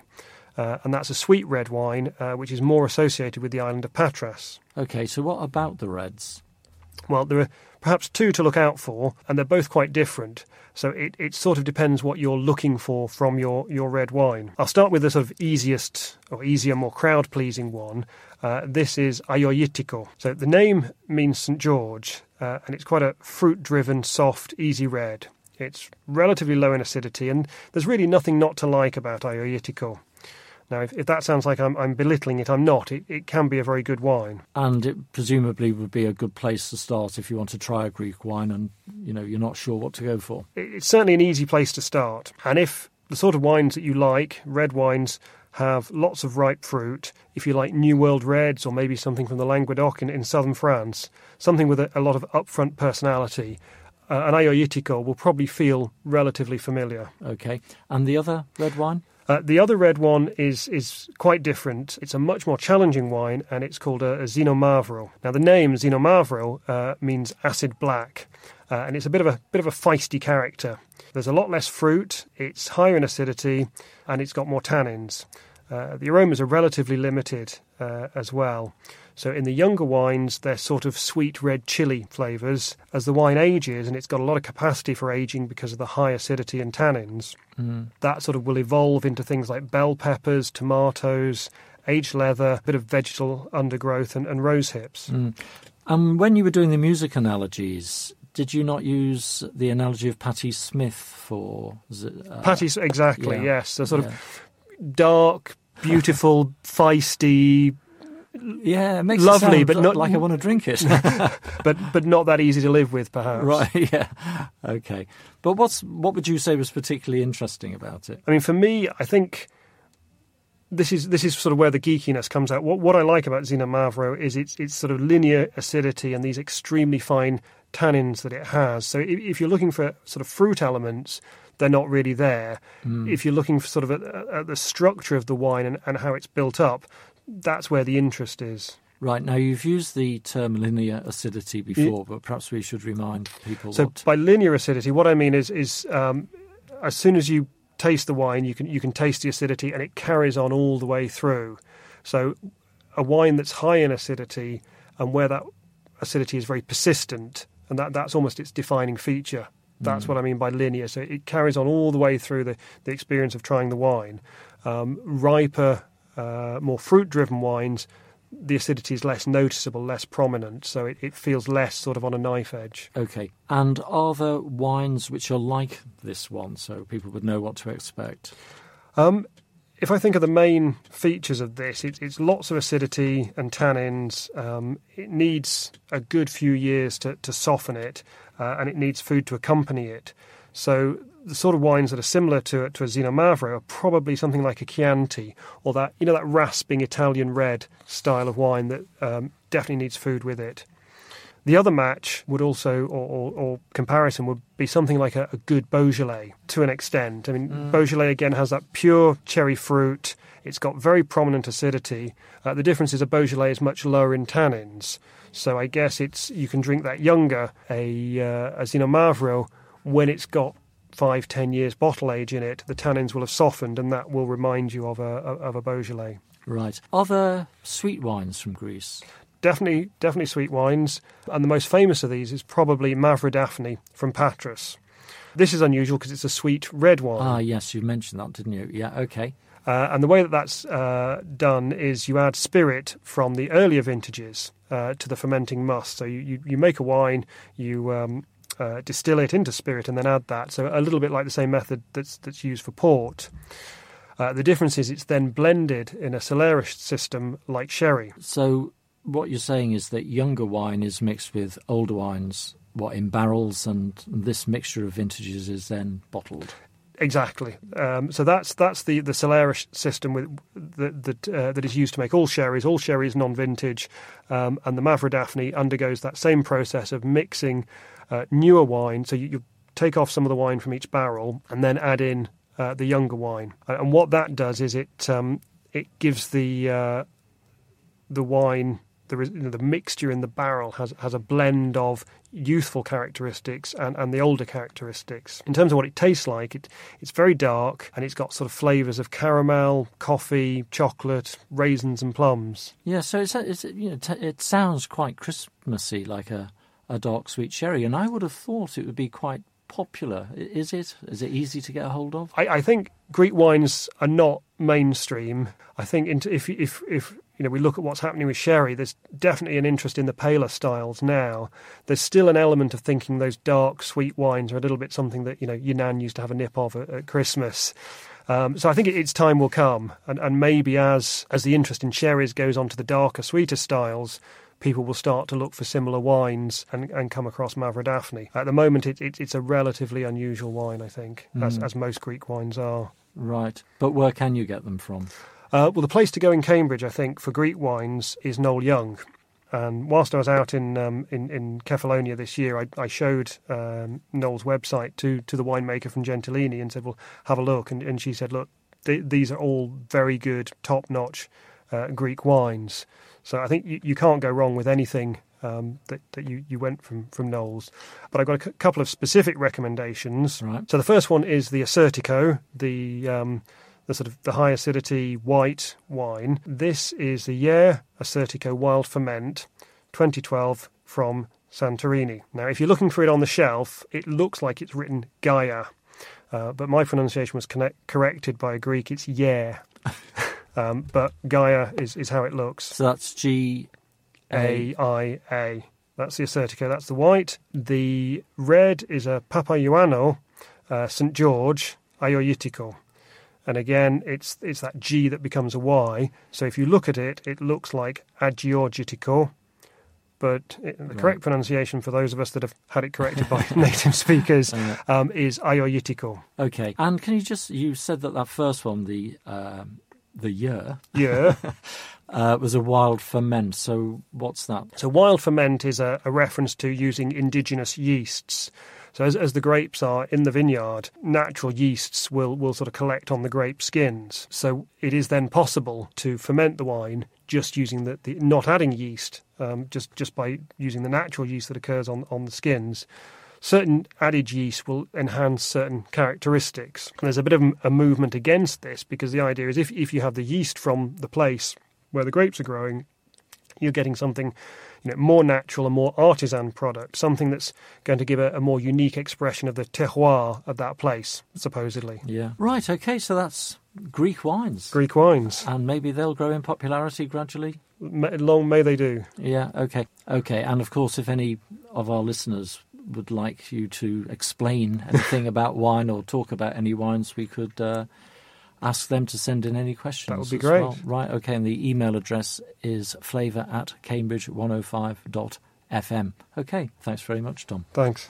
uh, and that's a sweet red wine, uh, which is more associated with the island of Patras. Okay, so what about the reds? Well, there are perhaps two to look out for, and they're both quite different. So it, it sort of depends what you're looking for from your, your red wine. I'll start with the sort of easiest, or easier, more crowd-pleasing one. Uh, this is Aioiotiko. So the name means Saint George, uh, and it's quite a fruit-driven, soft, easy red. It's relatively low in acidity, and there's really nothing not to like about Aioiotiko. Now, if, if that sounds like I'm, I'm belittling it, I'm not. It, it can be a very good wine. And it presumably would be a good place to start if you want to try a Greek wine and, you know, you're not sure what to go for. It, it's certainly an easy place to start. And if the sort of wines that you like, red wines, have lots of ripe fruit, if you like New World reds or maybe something from the Languedoc in, in southern France, something with a, a lot of upfront personality, uh, an Aioiotiko will probably feel relatively familiar. Okay. And the other red wine? Uh, the other red one is is quite different. It's a much more challenging wine, and it's called a, a Xinomavro. Now, the name Xinomavro uh, means acid black, uh, and it's a bit of a bit of a feisty character. There's a lot less fruit, it's higher in acidity, and it's got more tannins. Uh, the aromas are relatively limited uh, as well. So in the younger wines, they're sort of sweet red chili flavours. As the wine ages, and it's got a lot of capacity for aging because of the high acidity and tannins, mm. that sort of will evolve into things like bell peppers, tomatoes, aged leather, a bit of vegetal undergrowth and, and rose hips. Mm. Um, when you were doing the music analogies, did you not use the analogy of Patti Smith for... Uh, Patti, exactly, yeah. yes. So sort yeah. of dark, beautiful, feisty... Yeah, it makes lovely, it sound but not like I want to drink it. but but not that easy to live with, perhaps. Right, yeah. Okay. But what's what would you say was particularly interesting about it? I mean, for me, I think this is this is sort of where the geekiness comes out. What what I like about Xinomavro is its its sort of linear acidity and these extremely fine tannins that it has. So if, if you're looking for sort of fruit elements, they're not really there. Mm. If you're looking for sort of at, at the structure of the wine and, and how it's built up, that's where the interest is. Right, now you've used the term linear acidity before, but perhaps we should remind people So what... by linear acidity, what I mean is is um, as soon as you taste the wine, you can you can taste the acidity and it carries on all the way through. So a wine that's high in acidity and where that acidity is very persistent, and that, that's almost its defining feature. That's mm. what I mean by linear. So it carries on all the way through the, the experience of trying the wine. Um, riper... Uh, more fruit-driven wines, the acidity is less noticeable, less prominent, so it, it feels less sort of on a knife edge. Okay. And are there wines which are like this one, so people would know what to expect? Um, if I think of the main features of this, it, it's lots of acidity and tannins. Um, it needs a good few years to, to soften it, uh, and it needs food to accompany it. So the sort of wines that are similar to to a Xinomavro are probably something like a Chianti, or that you know that rasping Italian red style of wine that um, definitely needs food with it. The other match would also, or, or, or comparison, would be something like a, a good Beaujolais to an extent. I mean, mm. Beaujolais again has that pure cherry fruit. It's got very prominent acidity. Uh, the difference is a Beaujolais is much lower in tannins. So I guess it's you can drink that younger, a, uh, a Xinomavro, when it's got five, ten years bottle age in it, the tannins will have softened, and that will remind you of a of a Beaujolais. Right. Are there sweet wines from Greece? Definitely, definitely sweet wines, and the most famous of these is probably Mavrodaphne from Patras. This is unusual because it's a sweet red wine. Ah, yes, you mentioned that, didn't you? Yeah, okay. Uh, and the way that that's uh, done is you add spirit from the earlier vintages uh, to the fermenting must. So you, you, you make a wine, you um, uh, distill it into spirit, and then add that. So a little bit like the same method that's that's used for port. Uh, the difference is it's then blended in a Cellarer system like sherry. So what you're saying is that younger wine is mixed with older wines, what, in barrels, and this mixture of vintages is then bottled? Exactly. Um, so that's that's the the Cellarer system with that that, uh, that is used to make all sherries. All sherry is non-vintage, um, and the Mavrodaphne undergoes that same process of mixing uh, newer wine. So you, you take off some of the wine from each barrel and then add in uh, the younger wine. And, and what that does is it um, it gives the uh, the wine the, you know, the mixture in the barrel has, has a blend of youthful characteristics and, and the older characteristics. In terms of what it tastes like, it, it's very dark, and it's got sort of flavours of caramel, coffee, chocolate, raisins and plums. Yeah, so it's, it's you know t- it sounds quite Christmassy, like a, a dark sweet sherry, and I would have thought it would be quite popular. Is it? Is it easy to get a hold of? I, I think Greek wines are not mainstream. I think into, if if if you know we look at what's happening with sherry, there's definitely an interest in the paler styles now. There's still an element of thinking those dark sweet wines are a little bit something that you know your nan used to have a nip of at, at Christmas. Um, so I think it, its time will come, and, and maybe as as the interest in sherries goes on to the darker, sweeter styles, people will start to look for similar wines and, and come across Mavrodaphne. At the moment, it, it, it's a relatively unusual wine, I think, mm. as, as most Greek wines are. Right. But where can you get them from? Uh, well, the place to go in Cambridge, I think, for Greek wines is Noel Young. And whilst I was out in um, in, in Kefalonia this year, I, I showed um, Noel's website to, to the winemaker from Gentilini and said, well, have a look. And, and she said, look, th- these are all very good, top-notch uh, Greek wines. So I think you, you can't go wrong with anything um, that, that you, you went from, from Noel's. But I've got a c- couple of specific recommendations. Right. So the first one is the Acertico, the um, the sort of the high acidity white wine. This is the Yare Acertico Wild Ferment twenty twelve from Santorini. Now, if you're looking for it on the shelf, it looks like it's written Gaia, uh, but my pronunciation was connect- corrected by a Greek. It's Yare. Um, but Gaia is, is how it looks. So that's G A I A. That's the Acertico, that's the white. The red is a Papaioannou uh, Saint George Aioitico. And again, it's it's that G that becomes a Y. So if you look at it, it looks like Agiorgitico. But it, the right. correct pronunciation for those of us that have had it corrected by native speakers um, is Aioitico. Okay. And can you just, you said that that first one, the... Um, The year, yeah, uh, was a wild ferment. So what's that? So wild ferment is a, a reference to using indigenous yeasts. So as, as the grapes are in the vineyard, natural yeasts will, will sort of collect on the grape skins. So it is then possible to ferment the wine just using the, the not adding yeast, um, just just by using the natural yeast that occurs on on the skins. Certain added yeast will enhance certain characteristics. And there's a bit of a movement against this because the idea is if, if you have the yeast from the place where the grapes are growing, you're getting something you know, more natural, a more artisan product, something that's going to give a, a more unique expression of the terroir of that place, supposedly. Yeah. Right, okay, so that's Greek wines. Greek wines. And maybe they'll grow in popularity gradually? May, long may they do. Yeah, okay. Okay, and of course, if any of our listeners would like you to explain anything about wine or talk about any wines, we could uh, ask them to send in any questions. That would be great. Well. Right, okay, and the email address is flavour at cambridge one oh five dot f m. Okay, thanks very much, Tom. Thanks.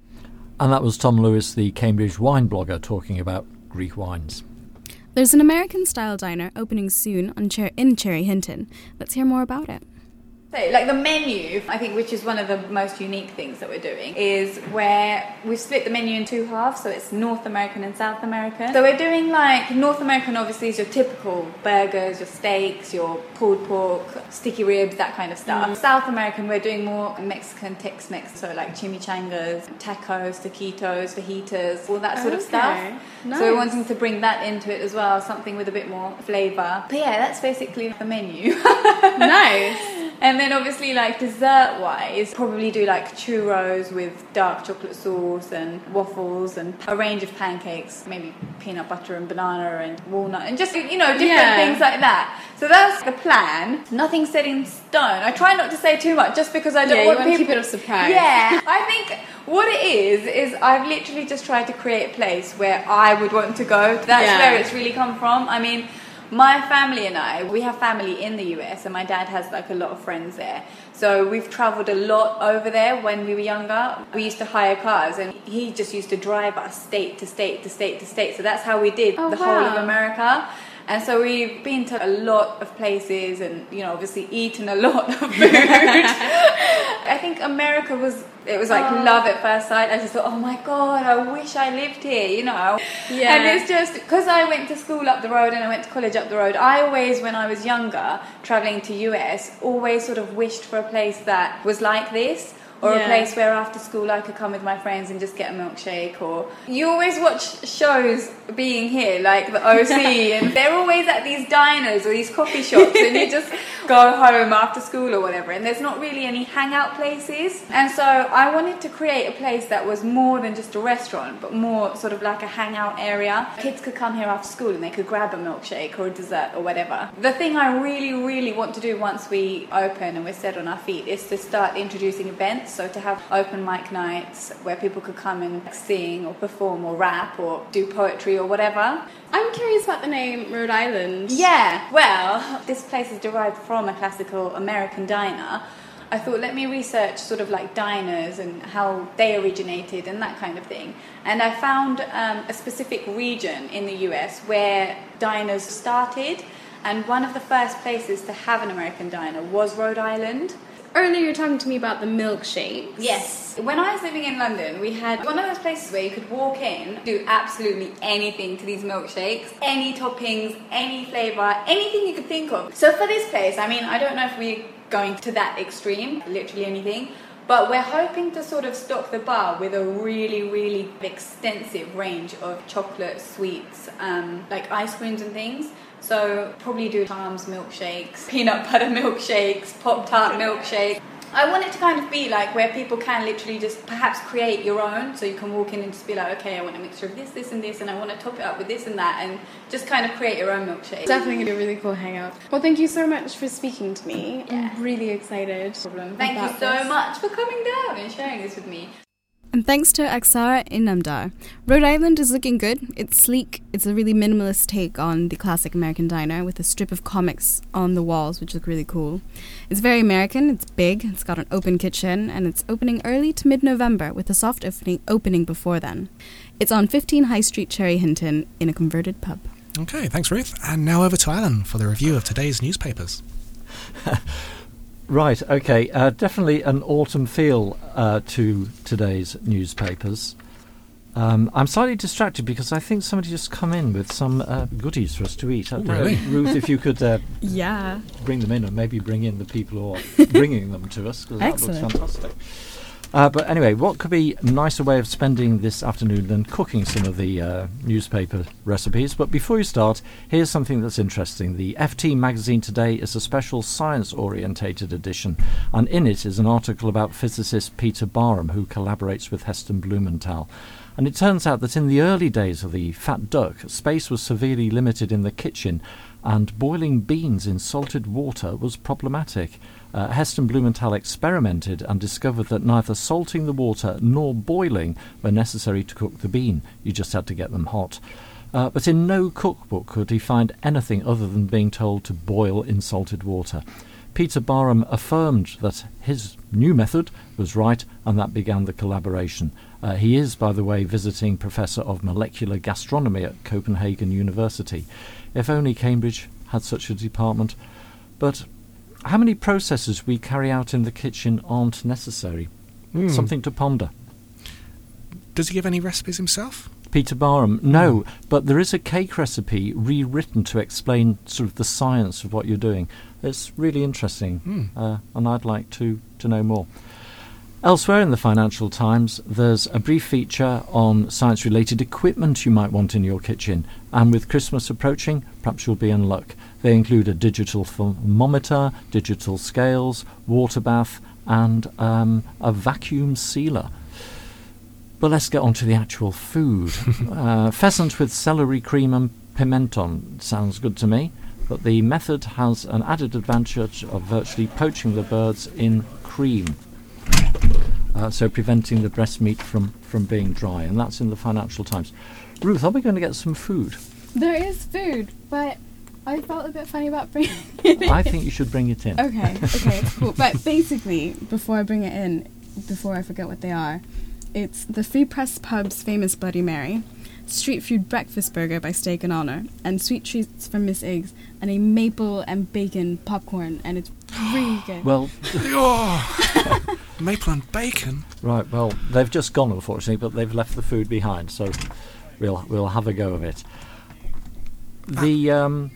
And that was Tom Lewis, the Cambridge wine blogger, talking about Greek wines. There's an American-style diner opening soon on Cher- in Cherry Hinton. Let's hear more about it. So, like the menu, I think, which is one of the most unique things that we're doing, is where we've split the menu in two halves, so it's North American and South American. So we're doing like, North American obviously is your typical burgers, your steaks, your pulled pork, sticky ribs, that kind of stuff. Mm. South American, we're doing more Mexican Tex-Mex, so like chimichangas, tacos, taquitos, fajitas, all that sort okay. of stuff. Nice. So we're wanting to bring that into it as well, something with a bit more flavour. But yeah, that's basically the menu. Nice. And then obviously like dessert-wise, probably do like churros with dark chocolate sauce and waffles and a range of pancakes, maybe peanut butter and banana and walnut and just, you know, different yeah. things like that. So that's the plan. Nothing set in stone. I try not to say too much just because I don't yeah, want you people... to keep it a surprise. Yeah. I think what it is, is I've literally just tried to create a place where I would want to go. That's yeah. where it's really come from. I mean... My family and I, we have family in the U S and my dad has like a lot of friends there. So we've travelled a lot over there when we were younger. We used to hire cars and he just used to drive us state to state to state to state. So that's how we did oh, the wow. whole of America. And so we've been to a lot of places and, you know, obviously eaten a lot of food. I think America was, it was like oh. love at first sight. I just thought, oh my God, I wish I lived here, you know. Yeah. And it's just, because I went to school up the road and I went to college up the road, I always, when I was younger, travelling to U S, always sort of wished for a place that was like this. Or yeah. a place where after school I could come with my friends and just get a milkshake. Or you always watch shows being here, like the O C, and they're always at these diners or these coffee shops, and you just go home after school or whatever, and there's not really any hangout places. And so I wanted to create a place that was more than just a restaurant, but more sort of like a hangout area. Kids could come here after school and they could grab a milkshake or a dessert or whatever. The thing I really, really want to do once we open and we're set on our feet is to start introducing events. So to have open mic nights where people could come and sing or perform or rap or do poetry or whatever. I'm curious about the name Rhode Island. Yeah, well, this place is derived from a classical American diner. I thought, let me research sort of like diners and how they originated and that kind of thing. And I found um, a specific region in the U S where diners started, and one of the first places to have an American diner was Rhode Island. Earlier you were talking to me about the milkshakes. Yes. When I was living in London, we had one of those places where you could walk in, do absolutely anything to these milkshakes, any toppings, any flavour, anything you could think of. So for this place, I mean, I don't know if we're going to that extreme, literally anything, but we're hoping to sort of stock the bar with a really, really extensive range of chocolate, sweets, um, like ice creams and things. So probably do Charms milkshakes, peanut butter milkshakes, Pop-Tart milkshakes. I want it to kind of be like where people can literally just perhaps create your own, so you can walk in and just be like, okay, I want a mixture of this, this and this, and I want to top it up with this and that, and just kind of create your own milkshake. Definitely going to be a really cool hangout. Well, thank you so much for speaking to me. Yeah. I'm really excited. Thank you so this. much for coming down and sharing this with me. And thanks to Aksara Inamdar. Rhode Island is looking good. It's sleek. It's a really minimalist take on the classic American diner with a strip of comics on the walls, which look really cool. It's very American. It's big. It's got an open kitchen, and it's opening early to mid-November with a soft opening, opening before then. It's on fifteen High Street, Cherry Hinton, in a converted pub. Okay, thanks, Ruth. And now over to Alan for the review of today's newspapers. Right, okay, uh, definitely an autumn feel uh, to today's newspapers. Um, I'm slightly distracted because I think somebody just come in with some uh, goodies for us to eat. I don't really? know, Ruth, if you could uh, yeah. bring them in, or maybe bring in the people who are bringing them to us, because that looks fantastic. Uh, but anyway, what could be a nicer way of spending this afternoon than cooking some of the uh, newspaper recipes? But before you start, here's something that's interesting. The F T magazine today is a special science-orientated edition, and in it is an article about physicist Peter Barham, who collaborates with Heston Blumenthal. And it turns out that in the early days of the Fat Duck, space was severely limited in the kitchen, and boiling beans in salted water was problematic. Uh, Heston Blumenthal experimented and discovered that neither salting the water nor boiling were necessary to cook the bean. You just had to get them hot. Uh, but in no cookbook could he find anything other than being told to boil in salted water. Peter Barham affirmed that his new method was right, and that began the collaboration. Uh, he is, by the way, visiting Professor of Molecular Gastronomy at Copenhagen University. If only Cambridge had such a department. But how many processes we carry out in the kitchen aren't necessary? Mm. Something to ponder. Does he give any recipes himself? Peter Barham, no, but there is a cake recipe rewritten to explain sort of the science of what you're doing. It's really interesting, mm. uh, and I'd like to, to know more. Elsewhere in the Financial Times, there's a brief feature on science-related equipment you might want in your kitchen, and with Christmas approaching, perhaps you'll be in luck. They include a digital thermometer, digital scales, water bath, and um, a vacuum sealer. But let's get on to the actual food. uh, pheasant with celery cream and pimenton sounds good to me, but the method has an added advantage of virtually poaching the birds in cream. Uh, so preventing the breast meat from, from being dry, and that's in the Financial Times. Ruth, are we going to get some food? There is food, but I felt a bit funny about bringing it in. I think you should bring it in. Okay, okay, it's cool. But basically, before I bring it in, before I forget what they are, it's the Free Press Pub's famous Bloody Mary, street food breakfast burger by Steak and Honor, and sweet treats from Miss Iggs, and a maple and bacon popcorn, and it's really good. Well, oh, maple and bacon. Right. Well, they've just gone, unfortunately, but they've left the food behind, so we'll we'll have a go of it. The um,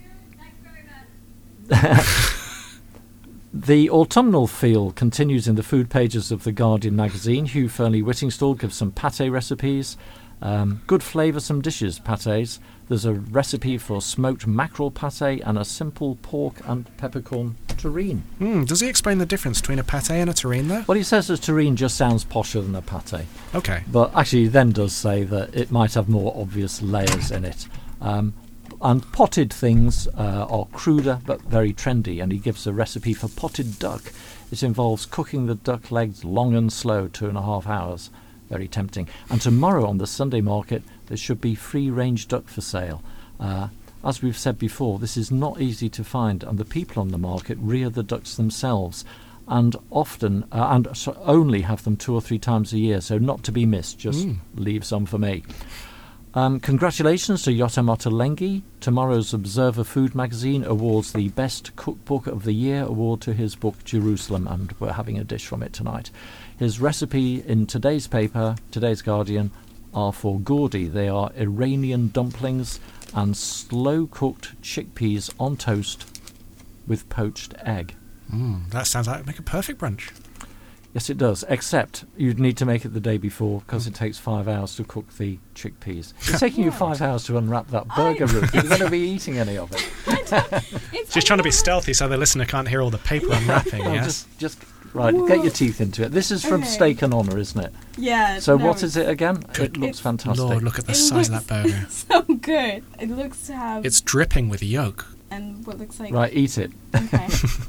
the autumnal feel continues in the food pages of The Guardian magazine. Hugh Fearnley-Whittingstall gives some pâté recipes. Um, good flavoursome dishes, pâtés. There's a recipe for smoked mackerel pâté and a simple pork and peppercorn terrine. Mm, does he explain the difference between a pâté and a terrine, though? Well, he says a terrine just sounds posher than a pâté. Okay. But actually he then does say that it might have more obvious layers in it. Um, and potted things uh, are cruder but very trendy, and he gives a recipe for potted duck. It involves cooking the duck legs long and slow, two and a half hours. Very tempting. And tomorrow on the Sunday market there should be free-range duck for sale. Uh, as we've said before, this is not easy to find, and the people on the market rear the ducks themselves, and often uh, and so only have them two or three times a year, so not to be missed. Just mm. leave some for me. Um, congratulations to Yotam Ottolenghi. Tomorrow's Observer Food magazine awards the Best Cookbook of the Year award to his book Jerusalem, and we're having a dish from it tonight. His recipe in today's paper, today's Guardian, are for Gordi. They are Iranian dumplings and slow-cooked chickpeas on toast with poached egg. Mm, that sounds like it would make a perfect brunch. Yes, it does, except you'd need to make it the day before because it takes five hours to cook the chickpeas. It's taking you five hours to unwrap that burger root. You're going to be eating any of it. She's trying to be stealthy so the listener can't hear all the paper unwrapping, no, yes? Just, just right, Whoa. Get your teeth into it. This is from Okay. Steak and Honor, isn't it? Yeah. So no, what is it again? It looks fantastic. Lord, look at the It size of looks that burger. so good. It looks to have... It's dripping with yolk. And what looks like... Right, eat it. Okay.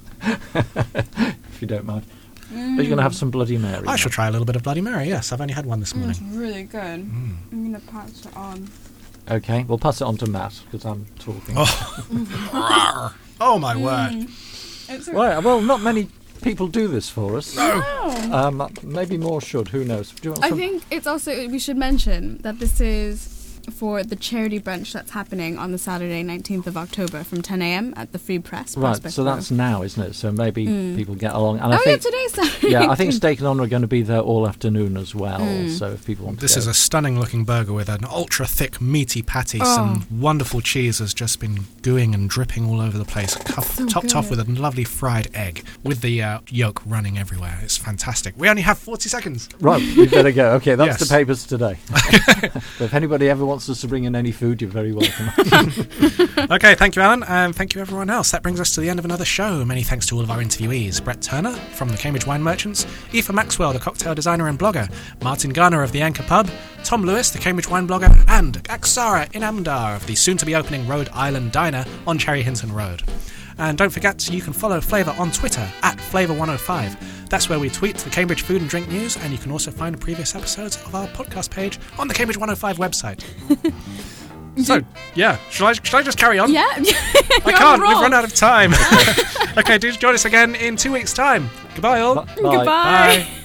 If you don't mind. Mm. Are you going to have some Bloody Mary? I shall try a little bit of Bloody Mary, yes. I've only had one this Mm, morning. it's really good. Mm. I'm going to pass it on. Okay, we'll pass it on to Matt because I'm talking. Oh, oh my word. It's a- Well, well, not many people do this for us. No. Um, maybe more should. Who knows? Do you want I some? think it's also, we should mention that this is for the charity brunch that's happening on the Saturday, nineteenth of October from ten a.m. at the Free Press. Right, Prospect so Row. that's now, isn't it? So maybe Mm. people get along. And oh, I think, yeah, today's Saturday. yeah, I think Steak and Honor are going to be there all afternoon as well. Mm. So if people want This to is go. a stunning looking burger with an ultra thick meaty patty. Oh. Some wonderful cheese has just been gooing and dripping all over the place. Cuff, So topped off good. with a lovely fried egg with the uh, yolk running everywhere. It's fantastic. We only have forty seconds. Right, we better go. Okay, that's Yes. the papers today. But if anybody ever wants us to bring in any food, you're very welcome. Okay, thank you, Alan, and thank you, everyone else. That brings us to the end of another show. Many thanks to all of our interviewees. Brett Turner from the Cambridge Wine Merchants, Aoife Maxwell, the cocktail designer and blogger, Martin Garner of the Anchor Pub, Tom Lewis, the Cambridge Wine blogger, and Aksara Inamdar of the soon-to-be-opening Rhode Island Diner on Cherry Hinton Road. And don't forget, you can follow Flavour on Twitter, at Flavour one oh five. That's where we tweet the Cambridge food and drink news, and you can also find previous episodes of our podcast page on the Cambridge one oh five website. So, yeah, shall I, shall I just carry on? Yeah. I can't, we've run out of time. Okay, do join us again in two weeks' time. Goodbye, all. Bye. Goodbye. Bye.